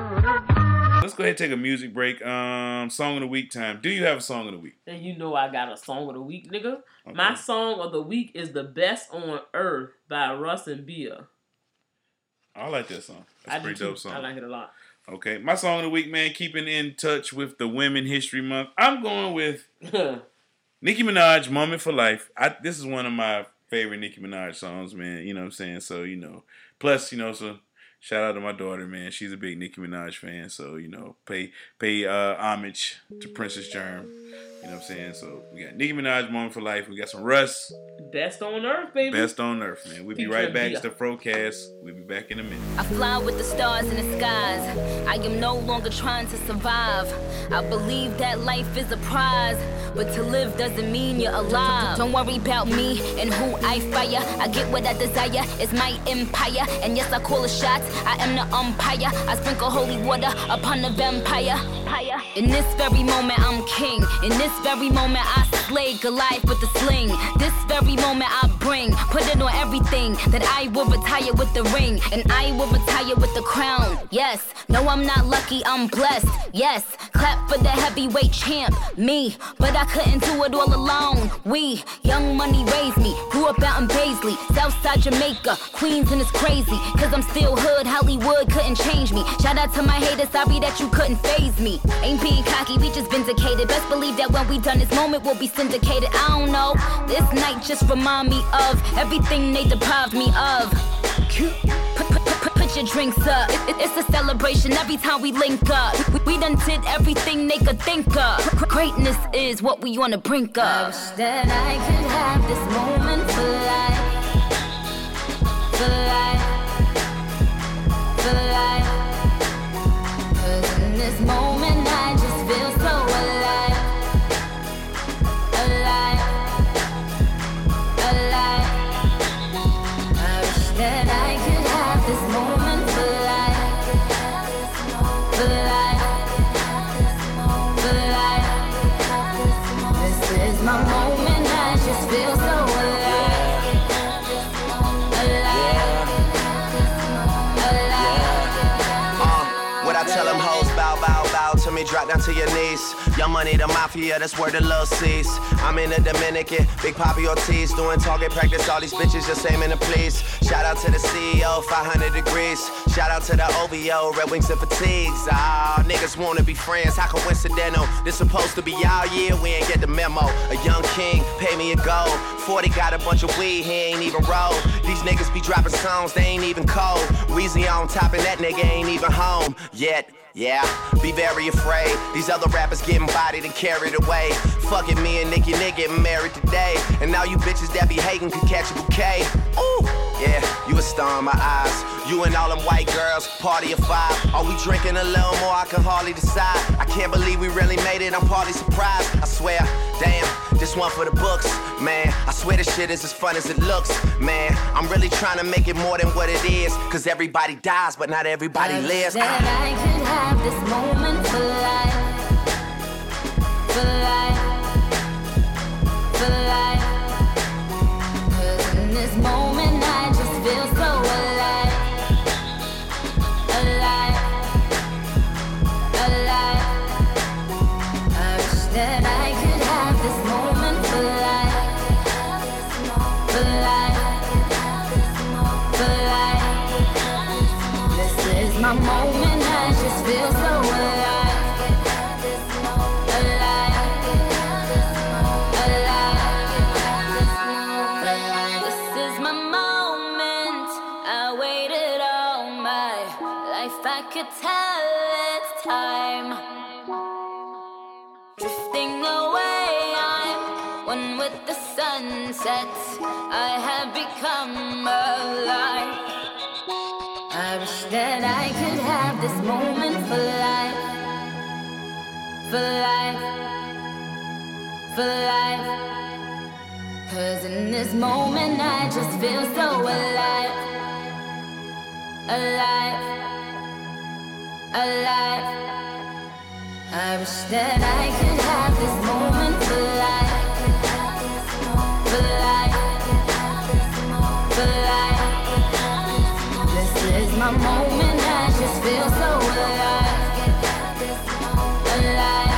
Speaker 8: Let's go ahead and take a music break. Um, song of the week time. Do you have a song of the week?
Speaker 9: And you know I got a song of the week, nigga.
Speaker 8: Okay.
Speaker 9: My song of the week is The Best on Earth by Russ and Bia.
Speaker 8: I like that song. That's
Speaker 9: I
Speaker 8: a pretty
Speaker 9: do
Speaker 8: dope
Speaker 9: too.
Speaker 8: song.
Speaker 9: I like it a lot.
Speaker 8: Okay. My song of the week, man, keeping in touch with the Women History Month. I'm going with Nicki Minaj, Moment for Life. I, this is one of my favorite Nicki Minaj songs, man. You know what I'm saying? So, you know, plus, you know, so shout out to my daughter, man. She's a big Nicki Minaj fan. So, you know, pay pay uh, homage to Princess Germ. You know what I'm saying? So, we got Nicki Minaj, Moment for Life. We got some Russ.
Speaker 9: Best on Earth, baby.
Speaker 8: Best on Earth, man. We'll be right back. It's the Frocast. We'll be back in a minute.
Speaker 10: I fly with the stars in the skies. I am no longer trying to survive. I believe that life is a prize, but to live doesn't mean you're alive. Don't worry about me and who I fire. I get what I desire. It's my empire. And yes, I call the shots. I am the umpire. I sprinkle holy water upon the vampire. In this very moment, I'm king. In this very moment, I slay Goliath with the sling. This very moment I bring, put it on everything. That I will retire with the ring, and I will retire with the crown. Yes, no I'm not lucky, I'm blessed. Yes, clap for the heavyweight champ, me. But I couldn't do it all alone. We, Young Money raised me, grew up out in Paisley, Southside Jamaica, Queens, and it's crazy. Cause I'm still hood, Hollywood couldn't change me. Shout out to my haters, sorry that you couldn't phase me. Ain't being cocky, we just vindicated. Best believe that when we done this moment, we'll be syndicated. I don't know, this night just remind me of everything they deprived me of. Put, put, put, put your drinks up. It, it, it's a celebration every time we link up. We, we done did everything they could think of. Greatness is what we on the brink of. I wish that I could have this moment for life. For life. For life. Cause in this moment I just feel so alive. Alive. Alive. I wish that I could have this moment for life. For life. For life. This is my moment, I just feel so alive. Alive. Alive.
Speaker 11: Uh, what I tell them hoes, bow, bow, bow to me, drop down to your knees. Young Money, the mafia, that's where the love sees. I'm in the Dominican, Big Papi Ortiz, doing target practice, all these bitches just aiming to please. Shout out to the C E O, five hundred degrees. Shout out to the O V O, Red Wings and Fatigues. Ah, niggas wanna be friends, how coincidental? This supposed to be our year, we ain't get the memo. A young king, pay me a gold. forty got a bunch of weed, he ain't even roll. These niggas be dropping songs, they ain't even cold. Weezy on top and that nigga ain't even home yet. Yeah, be very afraid. These other rappers getting bodied and carried away. Fuck it, me and Nicki Nick getting married today. And now you bitches that be hating could catch a bouquet. Ooh, yeah, you a star in my eyes. You and all them white girls, party of five. Are we drinking a little more? I can hardly decide. I can't believe we really made it, I'm partly surprised. I swear, damn, this one for the books. Man, I swear this shit is as fun as it looks. Man, I'm really trying to make it more than what it is. Cause everybody dies, but not everybody
Speaker 10: I
Speaker 11: lives.
Speaker 10: That I could have this moment for life. For life. For life. Cause in this moment I just feel so alive. Alive. Alive. I wish that I could have this moment for life. For life. For life. This is my moment, I just feel so alive. I could tell it's time. Drifting away, I'm one with the sunset. I have become alive. I wish that I could have this moment for life. For life. For life. Cause in this moment I just feel so alive. Alive. Alive. I wish that I could have this moment for life. For life. For life. This is my moment, I just feel so alive. Alive.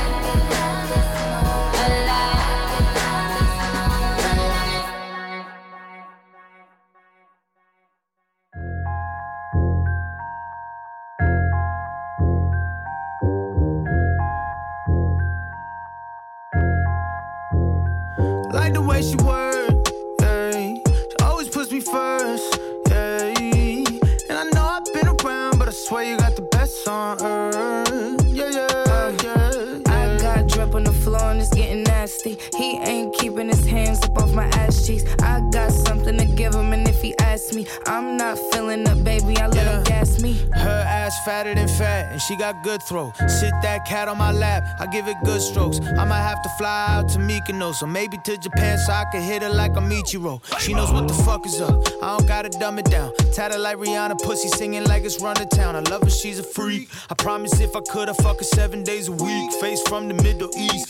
Speaker 12: Like the way she work, yeah. She always puts me first, yeah. And I know I've been around, but I swear you got the best on earth, yeah, yeah, yeah, yeah.
Speaker 13: I got drip on the floor and it's getting nasty. He ain't keeping his hands up off my ass cheeks. I got something to give him, and if he asks me, I'm not feeling up, baby, I let yeah. him gas me.
Speaker 12: Her ass fatter than fat, and she got good throw. Sit that cat on my lap, I give it good strokes. I might have to fly out to Mykonos, or maybe to Japan so I can hit her like a Michiro. She knows what the fuck is up, I don't gotta dumb it down. Tatted like Rihanna, pussy singing like it's run to town. I love her, she's a freak. I promise if I could, I'd fuck her seven days a week. Face from the Middle East, ass from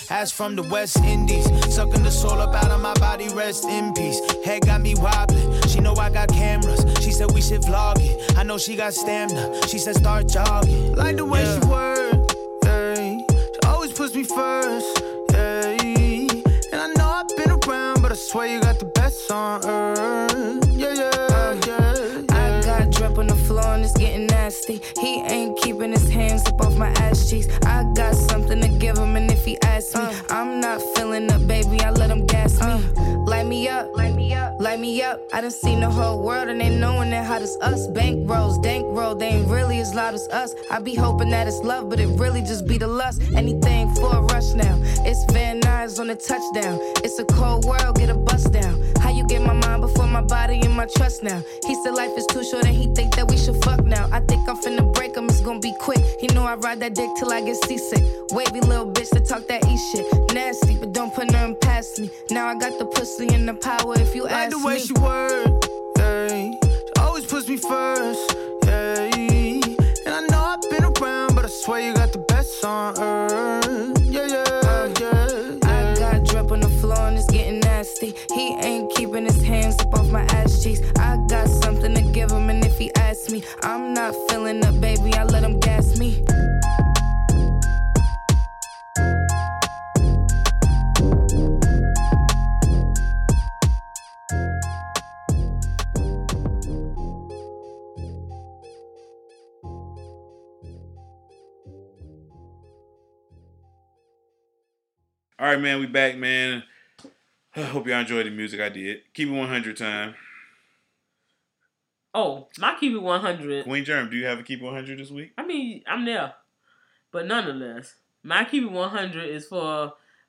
Speaker 12: from the West Indies. Sucking the soul up out of my body, rest in peace. Head got me wobbling. She know I got cameras. She said we should vlog it. I know she got stamina. She said start jogging. Like the way yeah. she work, yeah. She always puts me first, yeah. And I know I've been around, but I swear you got the best on earth. Yeah, yeah, yeah.
Speaker 13: I got drip on the floor and it's getting nasty. He ain't keeping his hands up off my ass cheeks. I got something to give him, and if he asks me, uh, I'm not filling up, baby. I let him gas me. Uh, light me up, light me up, light me up. I done seen the whole world and they knowing that hot as us. Bank rolls, dank roll, they ain't really as loud as us. I be hoping that it's love, but it really just be the lust. Anything for a rush now. It's Van Nuys on the touchdown. It's a cold world, get a bust down. How you get my mind before my body and my trust now? He said life is too short and he think that we should fuck now. I think I'm finna break him, it's gonna be quick. He know I ride that dick till I get seasick. Wavy little bitch that talk that E shit. Nasty, but don't put nothing past me. Now I got the pussy and the power if you
Speaker 12: like
Speaker 13: ask me.
Speaker 12: Like the way me. She work, yeah. She always puts me first, yeah. And I know I've been around, but I swear you got the best on earth. Yeah, yeah, yeah, yeah.
Speaker 13: I got drip on the floor and it's getting nasty. He ain't keeping his hands up off my ass cheeks. I got something to give him, and if he asks me, I'm not filling up, baby. I let him gas me.
Speaker 8: All right, man, we back, man. I hope y'all enjoyed the music. I did. Keep it one hundred time.
Speaker 9: Oh, my Keep It one hundred.
Speaker 8: Queen Germ, do you have a Keep It one hundred this week?
Speaker 9: I mean, I'm there. But nonetheless, my Keep It one hundred is for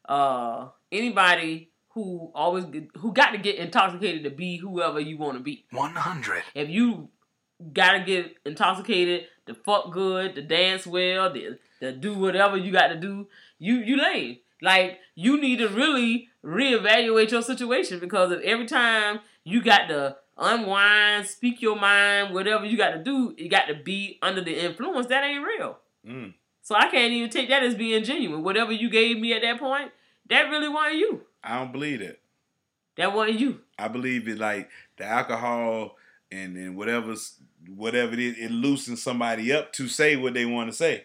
Speaker 9: uh, anybody who always who got to get intoxicated to be whoever you want to be.
Speaker 1: one hundred.
Speaker 9: If you got to get intoxicated to fuck good, to dance well, to, to do whatever you got to do, you, you lame. Like, you need to really reevaluate your situation, because if every time you got to unwind, speak your mind, whatever you got to do, you got to be under the influence, that ain't real.
Speaker 8: Mm.
Speaker 9: So I can't even take that as being genuine. Whatever you gave me at that point, that really wasn't you.
Speaker 8: I don't believe that.
Speaker 9: That wasn't you.
Speaker 8: I believe it, like the alcohol and, and whatever's, whatever it is, it loosens somebody up to say what they want to say.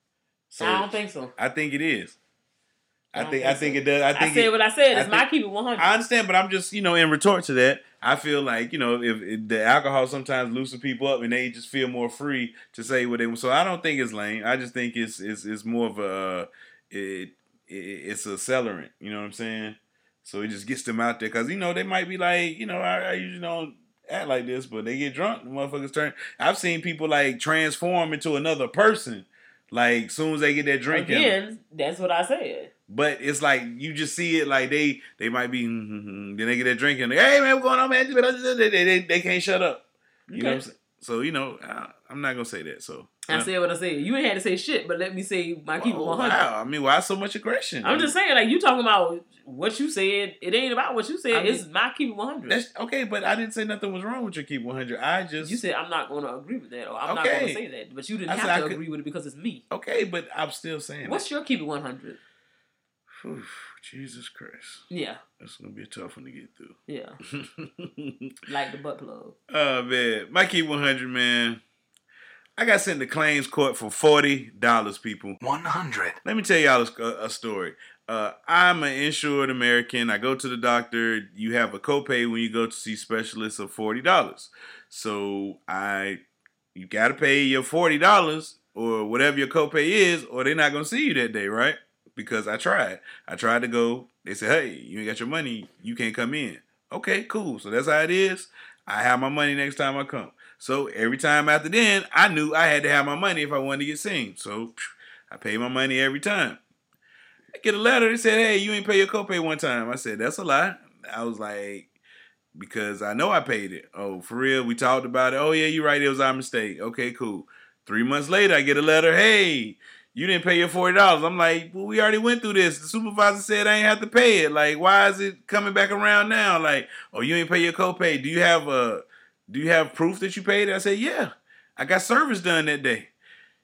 Speaker 8: So
Speaker 9: I don't think so.
Speaker 8: I think it is. I, I think,
Speaker 9: think
Speaker 8: I think so. It does. I think
Speaker 9: I said
Speaker 8: it,
Speaker 9: what I said. It's
Speaker 8: I
Speaker 9: my
Speaker 8: think,
Speaker 9: Keep It one hundred.
Speaker 8: I understand, but I'm just, you know, in retort to that, I feel like, you know, if, if the alcohol sometimes loosens people up and they just feel more free to say what they want. So I don't think it's lame. I just think it's it's, it's more of a it, it it's a accelerant. You know what I'm saying? So it just gets them out there, because, you know, they might be like, you know, I, I usually don't act like this, but they get drunk, the motherfuckers turn. I've seen people like transform into another person, like soon as they get that drink.
Speaker 9: Again,
Speaker 8: in
Speaker 9: that's what I said.
Speaker 8: But it's like you just see it, like they they might be mm-hmm, then they get that drink and they, hey man, what's going on, man? They they, they, they can't shut up. You okay. know what I'm saying? So, you know, I, I'm not gonna say that. So
Speaker 9: I uh, said what I said. You ain't had to say shit, but let me say my Keep It one hundred.
Speaker 8: Wow, I mean, why so much aggression?
Speaker 9: I'm just saying, like, you talking about what you said. It ain't about what you said. I mean, it's my Keep It one hundred.
Speaker 8: That's okay, but I didn't say nothing was wrong with your Keep It one hundred. I just
Speaker 9: you said I'm not going to agree with that, or I'm
Speaker 8: okay.
Speaker 9: not going to say that. But you didn't
Speaker 8: I
Speaker 9: have to
Speaker 8: could,
Speaker 9: agree with it because it's me.
Speaker 8: Okay, but I'm still saying.
Speaker 9: What's
Speaker 8: that.
Speaker 9: your Keep It one hundred?
Speaker 8: Whew, Jesus Christ.
Speaker 9: Yeah.
Speaker 8: That's going to be a tough one to get through.
Speaker 9: Yeah. Like the butt plug.
Speaker 8: Oh, man. My Keep one hundred, man. I got sent to claims court for forty dollars, people.
Speaker 1: one hundred.
Speaker 8: Let me tell y'all a, a story. Uh, I'm an insured American. I go to the doctor. You have a copay when you go to see specialists of forty dollars. So I, you got to pay your forty dollars or whatever your copay is, or they're not going to see you that day, right? Because I tried. I tried to go. They said, hey, you ain't got your money. You can't come in. Okay, cool. So that's how it is. I have my money next time I come. So every time after then, I knew I had to have my money if I wanted to get seen. So I pay my money every time. I get a letter that said, hey, you ain't pay your copay one time. I said, that's a lie. I was like, because I know I paid it. Oh, for real? We talked about it. Oh, yeah, you're right. It was our mistake. Okay, cool. Three months later, I get a letter. Hey, you didn't pay your forty dollars. I'm like, well, we already went through this. The supervisor said I ain't have to pay it. Like, why is it coming back around now? Like, oh, you ain't pay your copay. Do you have a, do you have proof that you paid it? I said, yeah. I got service done that day.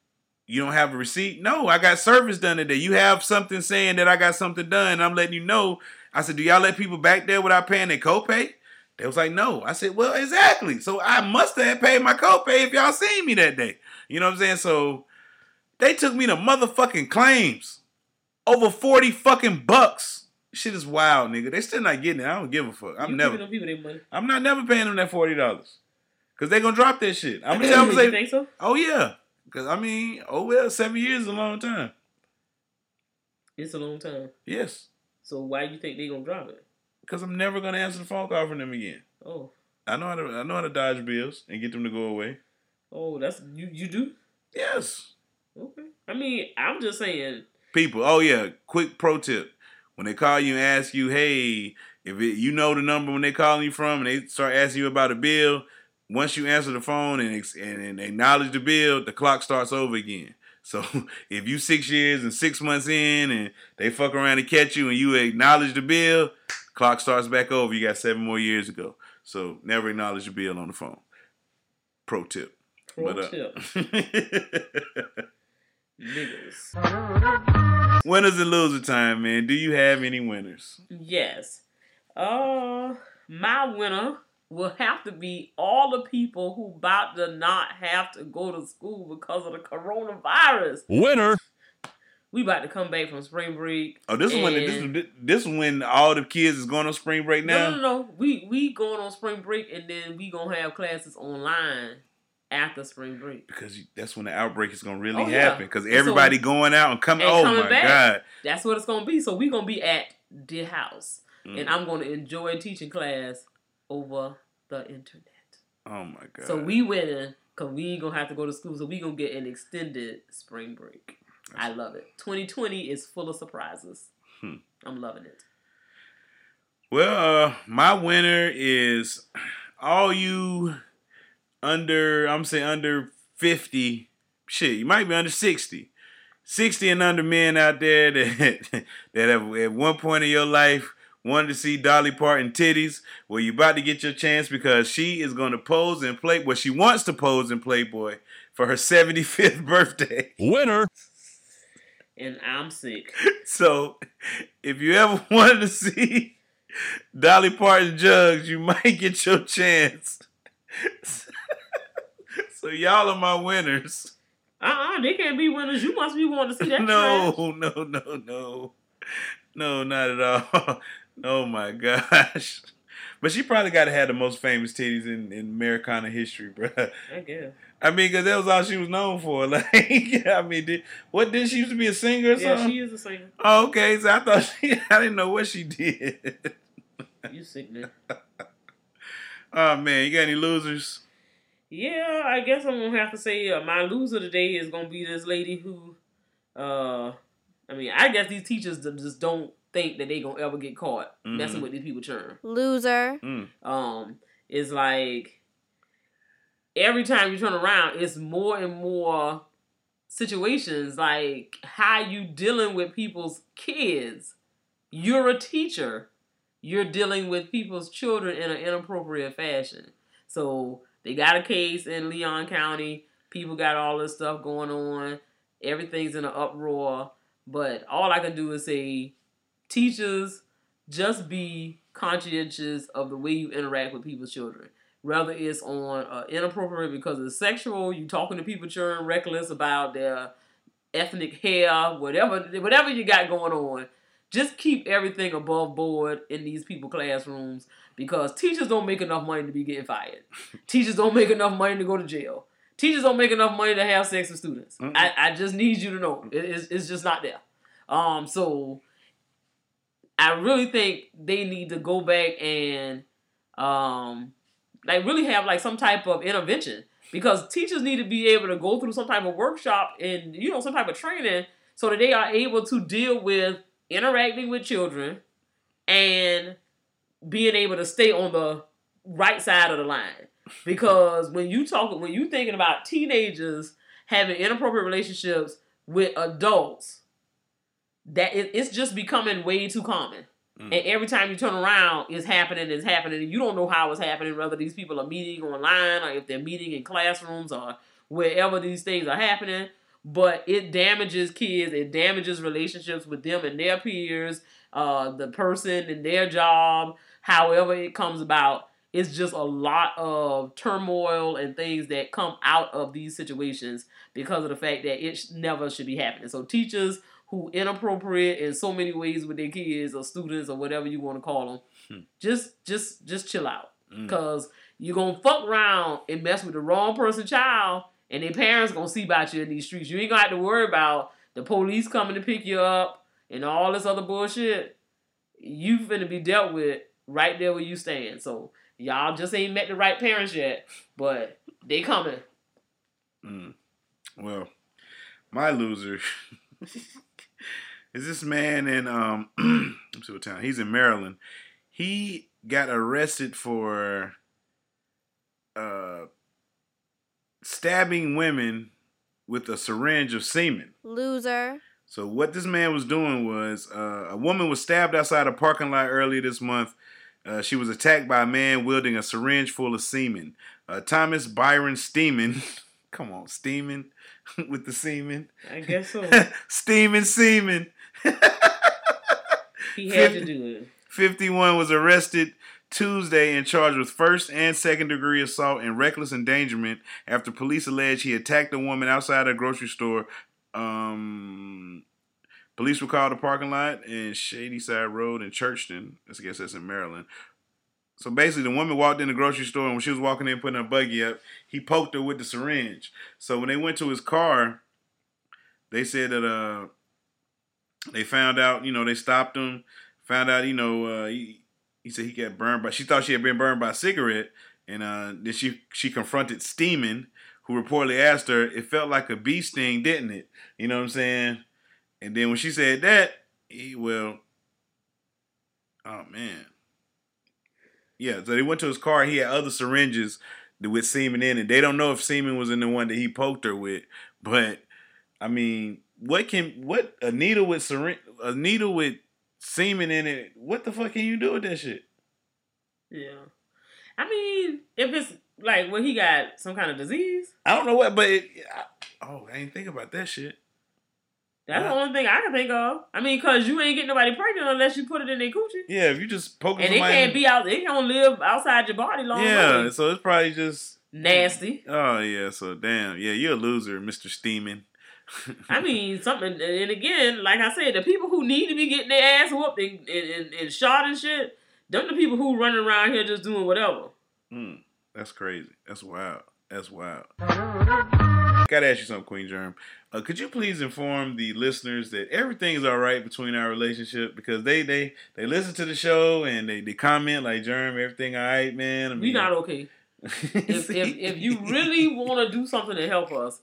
Speaker 8: you don't have a receipt? No, I got service done today. You have something saying that I got something done, and I'm letting you know. I said, do y'all let people back there without paying their copay? They was like, no. I said, well, exactly. So I must have paid my copay if y'all seen me that day. You know what I'm saying? So they took me to motherfucking claims. Over forty fucking bucks. Shit is wild, nigga. They still not getting it. I don't give a fuck. I'm
Speaker 9: you
Speaker 8: never.
Speaker 9: Them people their money.
Speaker 8: I'm not never paying them that forty dollars. Because they going to drop that shit. I'm going to tell them.
Speaker 9: You think so?
Speaker 8: Oh, yeah. Because, I mean, oh, well, seven years is a long time.
Speaker 9: It's a long time.
Speaker 8: Yes.
Speaker 9: So why do you think they going to drop it?
Speaker 8: Because I'm never going to answer the phone call from them again.
Speaker 9: Oh.
Speaker 8: I know how to I know how to dodge bills and get them to go away.
Speaker 9: Oh, that's you you do?
Speaker 8: Yes.
Speaker 9: Okay. I mean, I'm just saying.
Speaker 8: People, oh yeah, quick pro tip. When they call you and ask you, hey, if it, you know the number when they calling you from and they start asking you about a bill, once you answer the phone and, and, and acknowledge the bill, the clock starts over again. So if you six years and six months in and they fuck around and catch you and you acknowledge the bill, clock starts back over. You got seven more years to go. So never acknowledge the bill on the phone. Pro tip.
Speaker 9: Pro
Speaker 8: but, uh,
Speaker 9: tip. Niggas.
Speaker 8: Winners and loser time, man. Do you have any winners?
Speaker 9: Yes. Uh, my winner will have to be all the people who about to not have to go to school because of the coronavirus.
Speaker 14: Winner.
Speaker 9: We about to come back from spring break.
Speaker 8: Oh, this is when this is this is when all the kids is going on spring break now.
Speaker 9: No, no, no. We we going on spring break and then we gonna have classes online after spring break
Speaker 8: because that's when the outbreak is gonna really
Speaker 9: oh, yeah.
Speaker 8: happen. Because everybody so, going out and coming. And oh coming my back, god,
Speaker 9: that's what it's gonna be. So we gonna be at the house, mm. and I'm gonna enjoy teaching class over the internet.
Speaker 8: Oh my god.
Speaker 9: So we winning because we ain't gonna have to go to school. So we gonna get an extended spring break. I love it. twenty twenty is full of surprises. Hmm. I'm loving it.
Speaker 8: Well, uh, my winner is all you under, I'm saying under fifty, shit, you might be under sixty. sixty and under men out there that, that have at one point in your life wanted to see Dolly Parton titties. Well, you about to get your chance because she is going to pose and play, well, she wants to pose in Playboy for her seventy-fifth birthday.
Speaker 14: Winner.
Speaker 9: And I'm sick.
Speaker 8: So, if you ever wanted to see Dolly Parton jugs, you might get your chance. So, y'all are my winners.
Speaker 9: Uh-uh, they can't be winners. You must be wanting to see that.
Speaker 8: No,
Speaker 9: trash.
Speaker 8: no, no, no. No, not at all. Oh, my gosh. But she probably got to have the most famous titties in, in Americana history, bro.
Speaker 9: I guess.
Speaker 8: I mean, because that was all she was known for. Like, I mean, did, what, did she used to be a singer or
Speaker 9: yeah,
Speaker 8: something?
Speaker 9: Yeah, she is a singer.
Speaker 8: Oh, okay. So I thought she, I didn't know what she did.
Speaker 9: You sick, man.
Speaker 8: Oh, man. You got any losers?
Speaker 9: Yeah, I guess I'm going to have to say uh, my loser today is going to be this lady who, uh, I mean, I guess these teachers just don't think that they going to ever get caught mm-hmm. messing with these people children.
Speaker 15: Loser.
Speaker 8: Mm.
Speaker 9: Um, it's like, every time you turn around, it's more and more situations like how you dealing with people's kids. You're a teacher. You're dealing with people's children in an inappropriate fashion. So they got a case in Leon County. People got all this stuff going on. Everything's in an uproar. But all I can do is say, teachers, just be conscientious of the way you interact with people's children. Whether it's on uh, inappropriate because it's sexual, you talking to people children reckless about their ethnic hair, whatever whatever you got going on, just keep everything above board in these people classrooms because teachers don't make enough money to be getting fired. Teachers don't make enough money to go to jail. Teachers don't make enough money to have sex with students. Mm-hmm. I, I just need you to know. It, it's, it's just not there. Um, so I really think they need to go back and um, like really have like some type of intervention because teachers need to be able to go through some type of workshop and, you know, some type of training so that they are able to deal with interacting with children and being able to stay on the right side of the line. Because when you talk, when you thinking about teenagers having inappropriate relationships with adults, that it, it's just becoming way too common. Mm. And every time you turn around, it's happening, it's happening, and you don't know how it's happening, whether these people are meeting online or if they're meeting in classrooms or wherever these things are happening. but it damages kids. It damages relationships with them and their peers, uh, the person and their job, however it comes about. It's just a lot of turmoil and things that come out of these situations because of the fact that it sh- never should be happening. So teachers who inappropriate in so many ways with their kids or students or whatever you want to call them, hmm. just just just chill out. Because mm. you're going to fuck around and mess with the wrong person's child and their parents going to see about you in these streets. You ain't going to have to worry about the police coming to pick you up and all this other bullshit. You finna be dealt with right there where you stand. So y'all just ain't met the right parents yet, but they coming.
Speaker 8: Mm. Well, my loser is this man in um let's see what town. He's in Maryland. He got arrested for uh stabbing women with a syringe of semen.
Speaker 14: Loser.
Speaker 8: So what this man was doing was uh, a woman was stabbed outside a parking lot earlier this month. Uh, she was attacked by a man wielding a syringe full of semen. Uh, Thomas Byron Steeman. Come on, Steeman with the semen.
Speaker 9: I guess so.
Speaker 8: Steeman semen.
Speaker 9: He had to do it.
Speaker 8: fifty-one was arrested Tuesday and charged with first and second degree assault and reckless endangerment after police alleged he attacked a woman outside a grocery store. Um, police were called to parking lot in Shadyside Road in Churchton. I guess that's in Maryland. So basically, the woman walked in the grocery store, and when she was walking in, putting her buggy up, he poked her with the syringe. So when they went to his car, they said that uh, they found out, you know, they stopped him, found out, you know, uh, he, he said he got burned by, she thought she had been burned by a cigarette, and uh, then she, she confronted Steeman, who reportedly asked her, it felt like a bee sting, didn't it? You know what I'm saying? And then when she said that, he, well, oh, man. Yeah, so they went to his car. He had other syringes with semen in it. They don't know if semen was in the one that he poked her with. But, I mean, what can, what, a needle with syringe, a needle with semen in it, what the fuck can you do with that shit?
Speaker 9: Yeah. I mean, if it's, like, when he got some kind of disease.
Speaker 8: I don't know what, but it, I, oh, I ain't think about that shit.
Speaker 9: That's
Speaker 8: wow.
Speaker 9: the only thing I can think of. I mean, because you ain't getting nobody pregnant unless you put it in their coochie.
Speaker 8: Yeah, if you just poke it.
Speaker 9: And it can't be out, it can't live outside your body long.
Speaker 8: Yeah,
Speaker 9: long.
Speaker 8: So it's probably just.
Speaker 9: Nasty.
Speaker 8: Oh, yeah, so damn. Yeah, you're a loser, Mister Steeman.
Speaker 9: I mean, something, and again, like I said, the people who need to be getting their ass whooped and, and, and shot and shit, them the people who running around here just doing whatever.
Speaker 8: Hmm. That's crazy. That's wild. That's wild. Gotta ask you something, Queen Germ. Uh, could you please inform the listeners that everything is all right between our relationship? Because they they, they listen to the show and they, they comment like, Germ, everything all right, man. I mean,
Speaker 9: we not okay. if, if if you really want to do something to help us,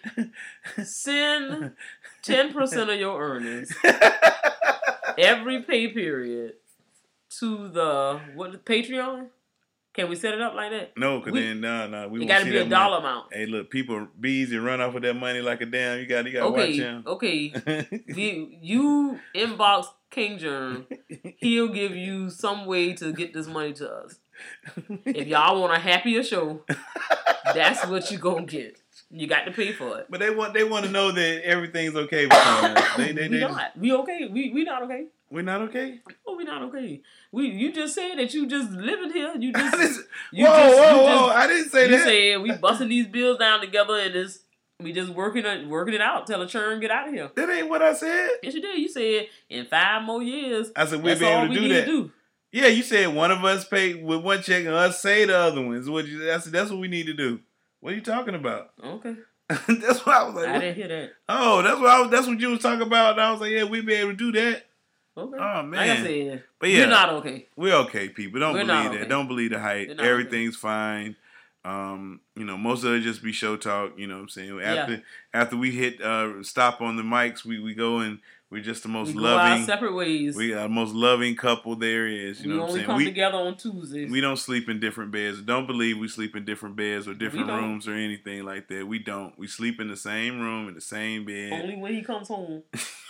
Speaker 9: send ten percent of your earnings every pay period to the what Patreon. Can we set it up like that?
Speaker 8: No, because then, no, no. We
Speaker 9: it got to be a dollar
Speaker 8: money.
Speaker 9: amount.
Speaker 8: Hey, look, people be easy run off with that money like a damn. You got you got to
Speaker 9: okay,
Speaker 8: watch him.
Speaker 9: Okay, the, you inbox King Germ. He'll give you some way to get this money to us. If y'all want a happier show, that's what you gonna get. You got to pay for it.
Speaker 8: But they want they want to know that everything's okay with us. They, they,
Speaker 9: we
Speaker 8: they
Speaker 9: not.
Speaker 8: Just,
Speaker 9: we okay. We we not okay.
Speaker 8: We're not okay?
Speaker 9: Oh, we're not okay. We you just said that you just living here. You just,
Speaker 8: just
Speaker 9: you
Speaker 8: whoa,
Speaker 9: just,
Speaker 8: whoa,
Speaker 9: you
Speaker 8: whoa!
Speaker 9: Just,
Speaker 8: I didn't say
Speaker 9: you
Speaker 8: that.
Speaker 9: You said we busting these bills down together and it's we just working it working it out. Tell a churn get out of here.
Speaker 8: That ain't what I said.
Speaker 9: Yes, you did. You said in five more years.
Speaker 8: I said we'll be able to
Speaker 9: we
Speaker 8: do that.
Speaker 9: To do.
Speaker 8: Yeah, you said one of us pay with one check and us say the other ones. What you? That's that's what we need to do. What are you talking about?
Speaker 9: Okay.
Speaker 8: That's what I was like.
Speaker 9: I
Speaker 8: what?
Speaker 9: didn't hear that.
Speaker 8: Oh, that's what I was, that's what you was talking about. And I was like, yeah, we be able to do that.
Speaker 9: Okay.
Speaker 8: Oh man.
Speaker 9: Like I said,
Speaker 8: but yeah,
Speaker 9: we're not okay.
Speaker 8: We're okay, people. Don't
Speaker 9: we're
Speaker 8: believe
Speaker 9: okay.
Speaker 8: that. Don't believe the hype. Everything's okay. fine. Um, you know, most of it just be show talk. You know what I'm saying? After yeah. after we hit uh, stop on the mics, we, we go and we're just the most
Speaker 9: we
Speaker 8: loving.
Speaker 9: Go our separate ways.
Speaker 8: We are the most loving couple there is. You
Speaker 9: we
Speaker 8: know what I'm
Speaker 9: saying?
Speaker 8: saying?
Speaker 9: Come
Speaker 8: we
Speaker 9: together on Tuesdays.
Speaker 8: We don't sleep in different beds. Don't believe we sleep in different beds or different rooms or anything like that. We don't. We sleep in the same room in the same bed.
Speaker 9: Only when he comes home.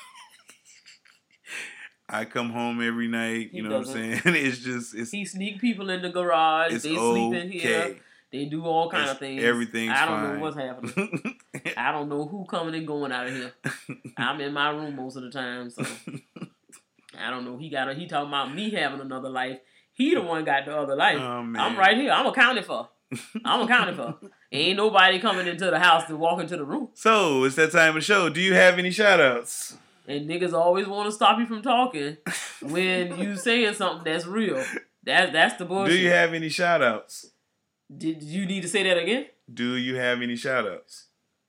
Speaker 8: I come home every night, you
Speaker 9: he
Speaker 8: know
Speaker 9: doesn't.
Speaker 8: what I'm saying? It's just it's
Speaker 9: he sneak people in the garage. They
Speaker 8: okay.
Speaker 9: sleep in here. They do all kind
Speaker 8: It's,
Speaker 9: of things.
Speaker 8: Everything's
Speaker 9: I don't
Speaker 8: fine.
Speaker 9: know what's happening. I don't know who coming and going out of here. I'm in my room most of the time, so I don't know. He got a, he talking about me having another life. He the one got the other life.
Speaker 8: Oh, man.
Speaker 9: I'm right here. I'm accounted for. I'm accounted for. Ain't nobody coming into the house to walk into the room.
Speaker 8: So, it's that time of the show. Do you have any shout-outs?
Speaker 9: And niggas always want to stop you from talking when you saying something that's real. That, that's the bullshit.
Speaker 8: Do you have any shout-outs?
Speaker 9: Did you need to say that again?
Speaker 8: Do you have any shout-outs?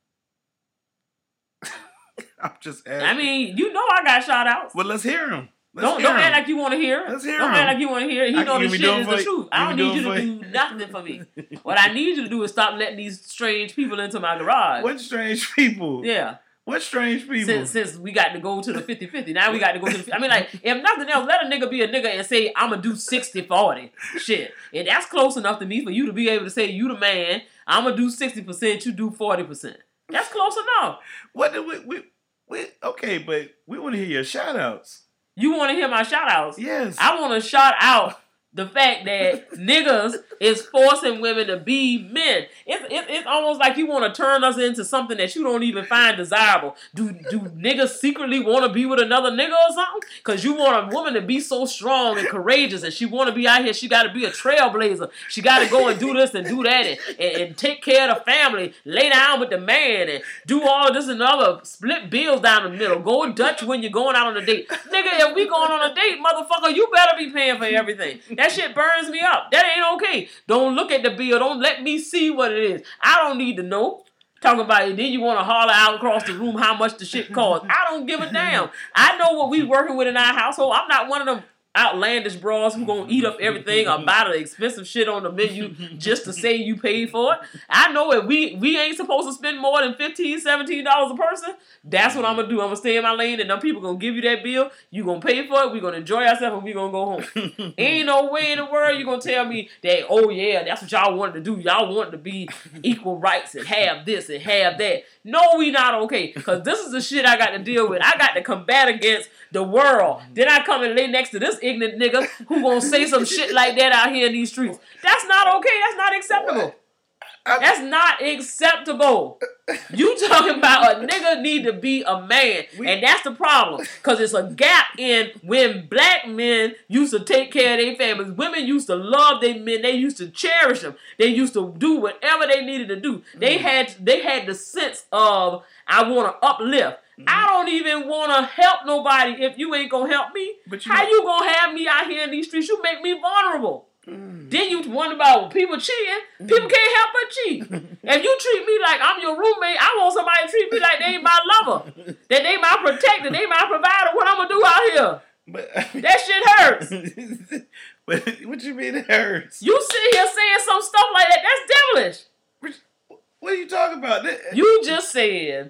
Speaker 8: I'm just asking.
Speaker 9: I mean, you know I got shout-outs.
Speaker 8: Well, let's hear them. Let's
Speaker 9: don't
Speaker 8: hear
Speaker 9: don't
Speaker 8: 'em.
Speaker 9: act like you want to hear it.
Speaker 8: Let's hear
Speaker 9: Don't
Speaker 8: 'em.
Speaker 9: act like you want to hear it. He
Speaker 8: I-
Speaker 9: know
Speaker 8: you
Speaker 9: the
Speaker 8: be
Speaker 9: shit
Speaker 8: doing
Speaker 9: is
Speaker 8: for-
Speaker 9: the truth.
Speaker 8: you
Speaker 9: I
Speaker 8: be
Speaker 9: don't need you
Speaker 8: doing
Speaker 9: to
Speaker 8: for-
Speaker 9: do nothing for me. What I need you to do is stop letting these strange people into my garage.
Speaker 8: What strange people?
Speaker 9: Yeah.
Speaker 8: What strange people?
Speaker 9: Since, since we got to go to the fifty-fifty. Now we got to go to the... I mean, like, if nothing else, let a nigga be a nigga and say, I'm going to do sixty forty. Shit. And that's close enough to me for you to be able to say, you the man, I'm going to do sixty percent, you do forty percent. That's close enough.
Speaker 8: What did we... we, we okay, but we want to hear your shout-outs.
Speaker 9: You want to hear my shout-outs?
Speaker 8: Yes.
Speaker 9: I want to shout out the fact that niggas is forcing women to be men. It's, it's, it's almost like you want to turn us into something that you don't even find desirable. Do do niggas secretly want to be with another nigga or something? Because you want a woman to be so strong and courageous and she want to be out here. She got to be a trailblazer. She got to go and do this and do that and, and, and take care of the family. Lay down with the man and do all of this and other. Split bills down the middle. Go Dutch when you're going out on a date. Nigga, if we going on a date, motherfucker, you better be paying for everything. That shit burns me up. That ain't okay. Don't look at the bill. Don't let me see what it is. I don't need to know. Talking about it, then you want to holler out across the room how much the shit costs. I don't give a damn. I know what we working with in our household. I'm not one of them outlandish bras who gonna eat up everything or buy the expensive shit on the menu just to say you paid for it. I know if we we ain't supposed to spend more than fifteen, seventeen dollars a person, that's what I'm gonna do. I'm gonna stay in my lane and them people gonna give you that bill. You gonna pay for it. We gonna enjoy ourselves and we gonna go home. Ain't no way in the world you gonna tell me that, oh yeah, that's what y'all wanted to do. Y'all wanted to be equal rights and have this and have that. No, we not okay. Cause this is the shit I got to deal with. I got to combat against the world. Then I come and lay next to this ignorant nigga who gonna say some shit like that out here in these streets. That's not okay. That's not acceptable. That's not acceptable. You talking about a nigga need to be a man. And that's the problem. Because it's a gap in when black men used to take care of their families. Women used to love their men. They used to cherish them. They used to do whatever they needed to do. They had they had the sense of, I want to uplift. I don't even want to help nobody if you ain't going to help me. But you How know, you going to have me out here in these streets? You make me vulnerable. Mm. Then you wonder about people cheating. Mm. People can't help but cheat. If you treat me like I'm your roommate, I want somebody to treat me like they ain't my lover. That they my protector, they my provider. What I'm going to do out here? But, I mean, that shit hurts.
Speaker 8: But what you mean it hurts?
Speaker 9: You sit here saying some stuff like that. That's devilish.
Speaker 8: What are you talking about?
Speaker 9: You just said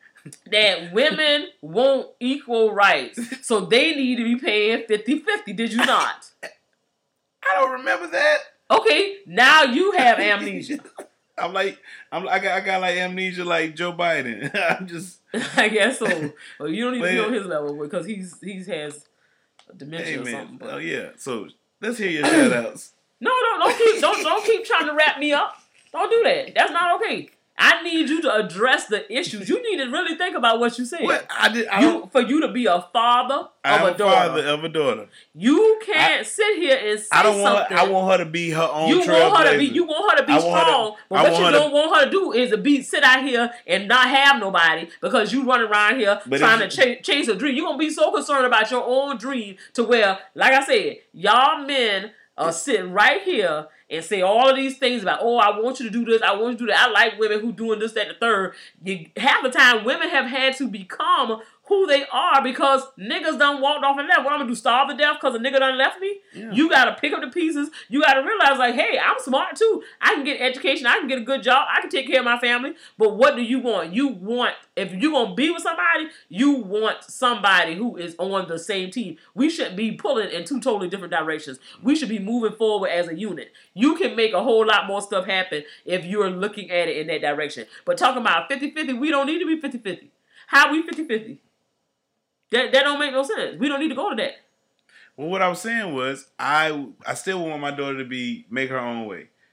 Speaker 9: that women want equal rights. So they need to be paying fifty-fifty. Did you not?
Speaker 8: I don't remember that.
Speaker 9: Okay, now you have amnesia.
Speaker 8: I'm like, I'm I got I got like amnesia like Joe Biden. I'm just
Speaker 9: I guess so. Well, you don't even be on his level because he's he's has dementia
Speaker 8: hey,
Speaker 9: or
Speaker 8: man.
Speaker 9: something. But.
Speaker 8: Oh yeah. So let's hear your shout outs.
Speaker 9: No, no, don't keep don't don't keep trying to wrap me up. Don't do that. That's not okay. I need you to address the issues. You need to really think about what you said.
Speaker 8: What I did, I
Speaker 9: you, for you to be a father
Speaker 8: I'm
Speaker 9: of a daughter.
Speaker 8: Father of a daughter.
Speaker 9: You can't I, sit here and say
Speaker 8: I don't want
Speaker 9: something.
Speaker 8: Her, I want her to be her own.
Speaker 9: You want her to be. You want her to be strong.
Speaker 8: Her to,
Speaker 9: but what you don't to, want her to do is to be sit out here and not have nobody because you run around here trying to ch- chase a dream. You're gonna be so concerned about your own dream to where, like I said, y'all men are sitting right here and say all of these things about, oh, I want you to do this, I want you to do that. I like women who doing this, that, and the third. You, half the time, women have had to become who they are because niggas done walked off and left. What I'm gonna do, starve to death because a nigga done left me? Yeah. You gotta pick up the pieces. You gotta realize, like, hey, I'm smart too. I can get education. I can get a good job. I can take care of my family. But what do you want? You want, if you're gonna be with somebody, you want somebody who is on the same team. We shouldn't be pulling in two totally different directions. We should be moving forward as a unit. You can make a whole lot more stuff happen if you're looking at it in that direction. But talking about fifty-fifty, we don't need to be fifty-fifty. How are we fifty-fifty? That that don't make no sense. We don't need to go to that.
Speaker 8: Well, what I was saying was, I I still want my daughter to be make her own way.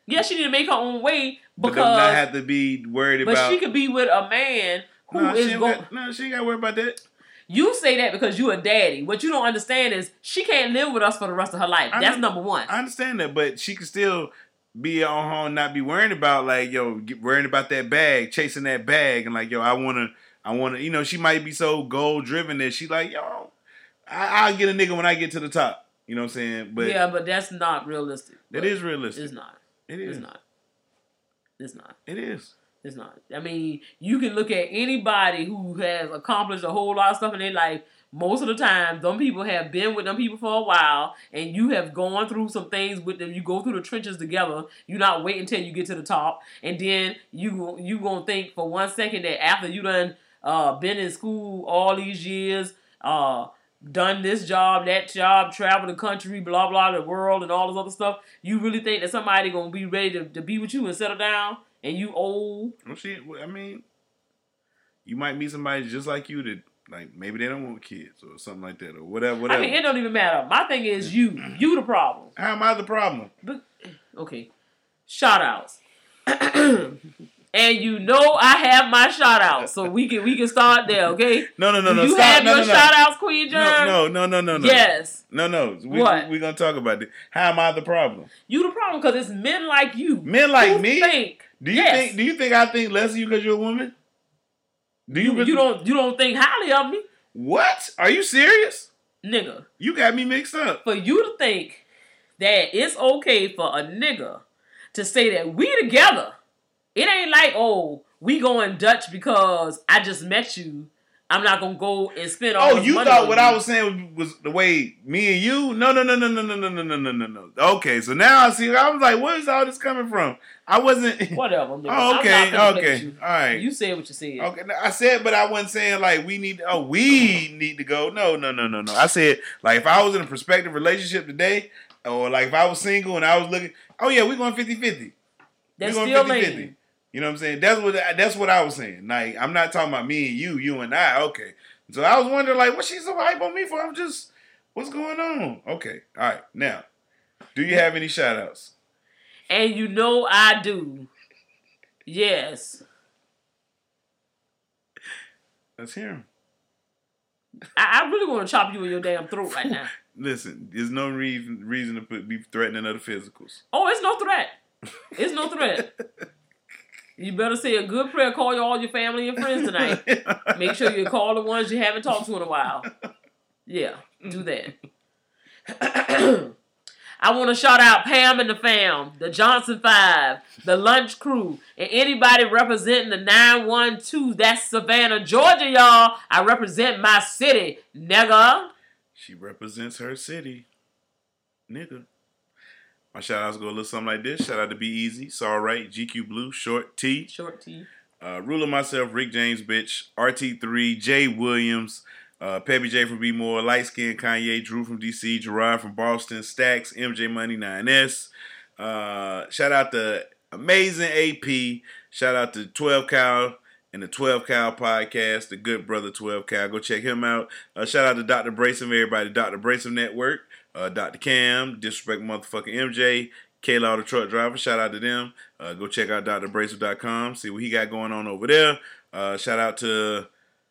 Speaker 9: Yeah, she need to make her own way because.
Speaker 8: But does not have to be worried
Speaker 9: but
Speaker 8: about.
Speaker 9: But she could be with a man who
Speaker 8: no,
Speaker 9: is going.
Speaker 8: No, she ain't got to worry about that.
Speaker 9: You say that because you a daddy. What you don't understand is she can't live with us for the rest of her life.
Speaker 8: I
Speaker 9: That's
Speaker 8: know,
Speaker 9: number one.
Speaker 8: I understand that, but she can still be on home, not be worrying about like yo, get, worrying about that bag, chasing that bag, and like yo, I wanna, I wanna, you know, she might be so goal driven that she like yo, I, I'll get a nigga when I get to the top. You know what I'm saying? But
Speaker 9: yeah, but that's not realistic.
Speaker 8: It is realistic.
Speaker 9: It's not.
Speaker 8: It is
Speaker 9: It's not. It's not.
Speaker 8: It is.
Speaker 9: It's not. I mean, you can look at anybody who has accomplished a whole lot of stuff in their life. Most of the time, them people have been with them people for a while, and you have gone through some things with them. You go through the trenches together. You not wait until you get to the top, and then you you gonna think for one second that after you done uh, been in school all these years, uh, done this job, that job, traveled the country, blah blah, the world, and all this other stuff, you really think that somebody gonna be ready to, to be with you and settle down, and you old?
Speaker 8: Well, she, I mean, you might meet somebody just like you that. Like, maybe they don't want kids or something like that or whatever, whatever.
Speaker 9: I mean, it don't even matter. My thing is you. You the problem.
Speaker 8: How am I the problem?
Speaker 9: But, okay. Shout outs. And you know I have my shout outs. So we can we can start there, okay?
Speaker 8: No, no, no, no.
Speaker 9: You
Speaker 8: Stop.
Speaker 9: have
Speaker 8: no,
Speaker 9: your
Speaker 8: no, no.
Speaker 9: shout outs, Queen Germ?
Speaker 8: No, no, no, no, no.
Speaker 9: Yes.
Speaker 8: No, no. We,
Speaker 9: what?
Speaker 8: We're going to talk about it. How am I the problem?
Speaker 9: You the problem because it's men like you.
Speaker 8: Men like
Speaker 9: who
Speaker 8: me?
Speaker 9: Think,
Speaker 8: do you
Speaker 9: yes.
Speaker 8: think Do you think I think less of you because you're a woman? Do you,
Speaker 9: you,
Speaker 8: really?
Speaker 9: you don't you don't think highly of me?
Speaker 8: What? Are you serious?
Speaker 9: Nigga.
Speaker 8: You got me mixed up.
Speaker 9: For you to think that it's okay for a nigga to say that we together, it ain't like, oh, we going Dutch because I just met you. I'm not going to go and spend all
Speaker 8: Oh,
Speaker 9: this
Speaker 8: you
Speaker 9: money
Speaker 8: thought
Speaker 9: on
Speaker 8: what
Speaker 9: you.
Speaker 8: I was saying was the way me and you? No, no, no, no, no, no, no, no, no, no, no, no. Okay, so now I see. I was like, where is all this coming from? I wasn't.
Speaker 9: Whatever. Nigga.
Speaker 8: Oh, okay,
Speaker 9: I'm not
Speaker 8: okay,
Speaker 9: you.
Speaker 8: all right.
Speaker 9: You said what you said.
Speaker 8: Okay, I said, but I wasn't saying like we need. Oh, we need to go. No, no, no, no, no. I said like if I was in a prospective relationship today, or like if I was single and I was looking. Oh yeah, we going fifty-fifty.
Speaker 9: That's
Speaker 8: we going
Speaker 9: still
Speaker 8: fifty-fifty.
Speaker 9: lame.
Speaker 8: You know what I'm saying? That's what that's what I was saying. Like I'm not talking about me and you, you and I. Okay. So I was wondering, like, what she's so hype on me for? I'm just, what's going on? Okay, all right. Now, do you have any shout outs?
Speaker 9: And you know I do. Yes.
Speaker 8: Let's hear them.
Speaker 9: I, I really want to chop you in your damn throat right now.
Speaker 8: Listen, there's no reason reason to put, be threatening other physicals.
Speaker 9: Oh, it's no threat. It's no threat. You better say a good prayer. Call your, all your family and friends tonight. Make sure you call the ones you haven't talked to in a while. Yeah, do that. I want to shout out Pam and the fam, the Johnson Five, the Lunch Crew, and anybody representing the nine one two. That's Savannah, Georgia, y'all. I represent my city, nigga.
Speaker 8: She represents her city, nigga. My shout outs go a little something like this. Shout out to Be Easy, Saw Right, G Q Blue, Short T.
Speaker 9: Short T.
Speaker 8: Uh, Ruler Myself, Rick James, bitch, R T three, Jay Williams, uh, Peppy J from B More, Light Skin Kanye, Drew from D C, Gerard from Boston, Stacks, M J Money, nine S. Uh, shout out to Amazing A P. Shout out to twelve Cal and the twelve Cal podcast, the good brother twelve Cal. Go check him out. Uh, shout out to Doctor Brasom, everybody, Doctor Brasom Network. Uh, Doctor Cam, Disrespect Motherfucking M J, K-Law the Truck Driver, shout out to them. Uh, go check out D R bracelet dot com, see what he got going on over there. Uh, shout out to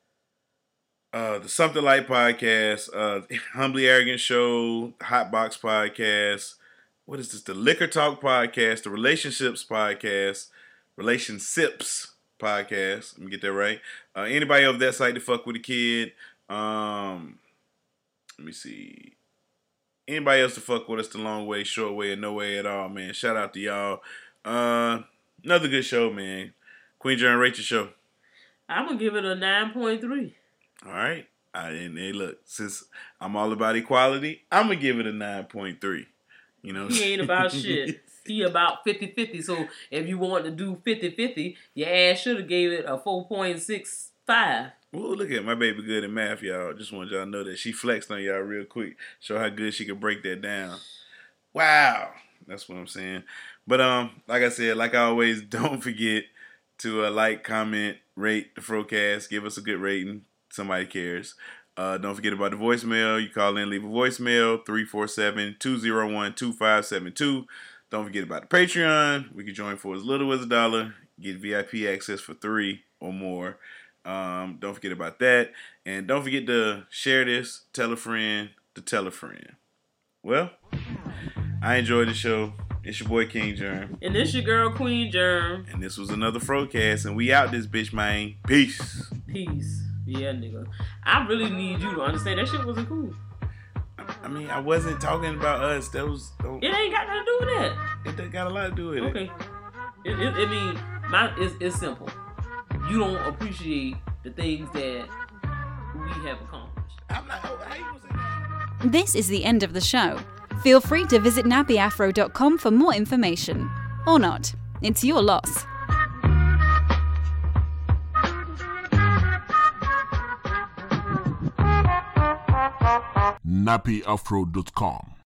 Speaker 8: uh, the Something Like podcast, uh, Humbly Arrogant Show, Hot Box podcast. What is this? The Liquor Talk podcast, the Relationships podcast, Relationships podcast. Let me get that right. Uh, anybody over that site to fuck with a kid. Um, let me see. Anybody else to fuck with us the long way, short way, or no way at all, man. Shout out to y'all. Uh, another good show, man. Queen Germ, rate your show.
Speaker 9: I'm going to give it a nine point three.
Speaker 8: All right. I, and hey, look, since I'm all about equality, I'm going to give it a nine point three. You know?
Speaker 9: He ain't about shit. He about fifty-fifty. So if you want to do fifty-fifty, your ass should have gave it a four point six five.
Speaker 8: Ooh, look at my baby good at math, y'all. Just want y'all to know that she flexed on y'all real quick. Show how good she can break that down. Wow. That's what I'm saying. But um, like I said, like I always, don't forget to uh, like, comment, rate the Frocast. Give us a good rating. Somebody cares. Uh, don't forget about the voicemail. You call in, leave a voicemail, three four seven, two oh one, two five seven two. Don't forget about the Patreon. We can join for as little as a dollar. Get V I P access for three or more. Um, don't forget about that. And don't forget to share this, tell a friend, to tell a friend. Well, I enjoyed the show. It's your boy King Germ.
Speaker 9: And this your girl Queen Germ.
Speaker 8: And this was another Frocast. And we out this bitch, man. Peace.
Speaker 9: Peace. Yeah, nigga. I really need you to understand that shit wasn't cool.
Speaker 8: I mean, I wasn't talking about us. That was. Oh,
Speaker 9: it ain't got nothing to do with that.
Speaker 8: It got a lot to do with
Speaker 9: okay.
Speaker 8: it.
Speaker 9: Okay. It, it, I mean, my, it's, it's simple. You don't appreciate the things that we have accomplished.
Speaker 8: I'm not. Oh, how you gonna say that?
Speaker 14: This is the end of the show. Feel free to visit nappy afro dot com for more information. Or not. It's your loss.
Speaker 15: nappy afro dot com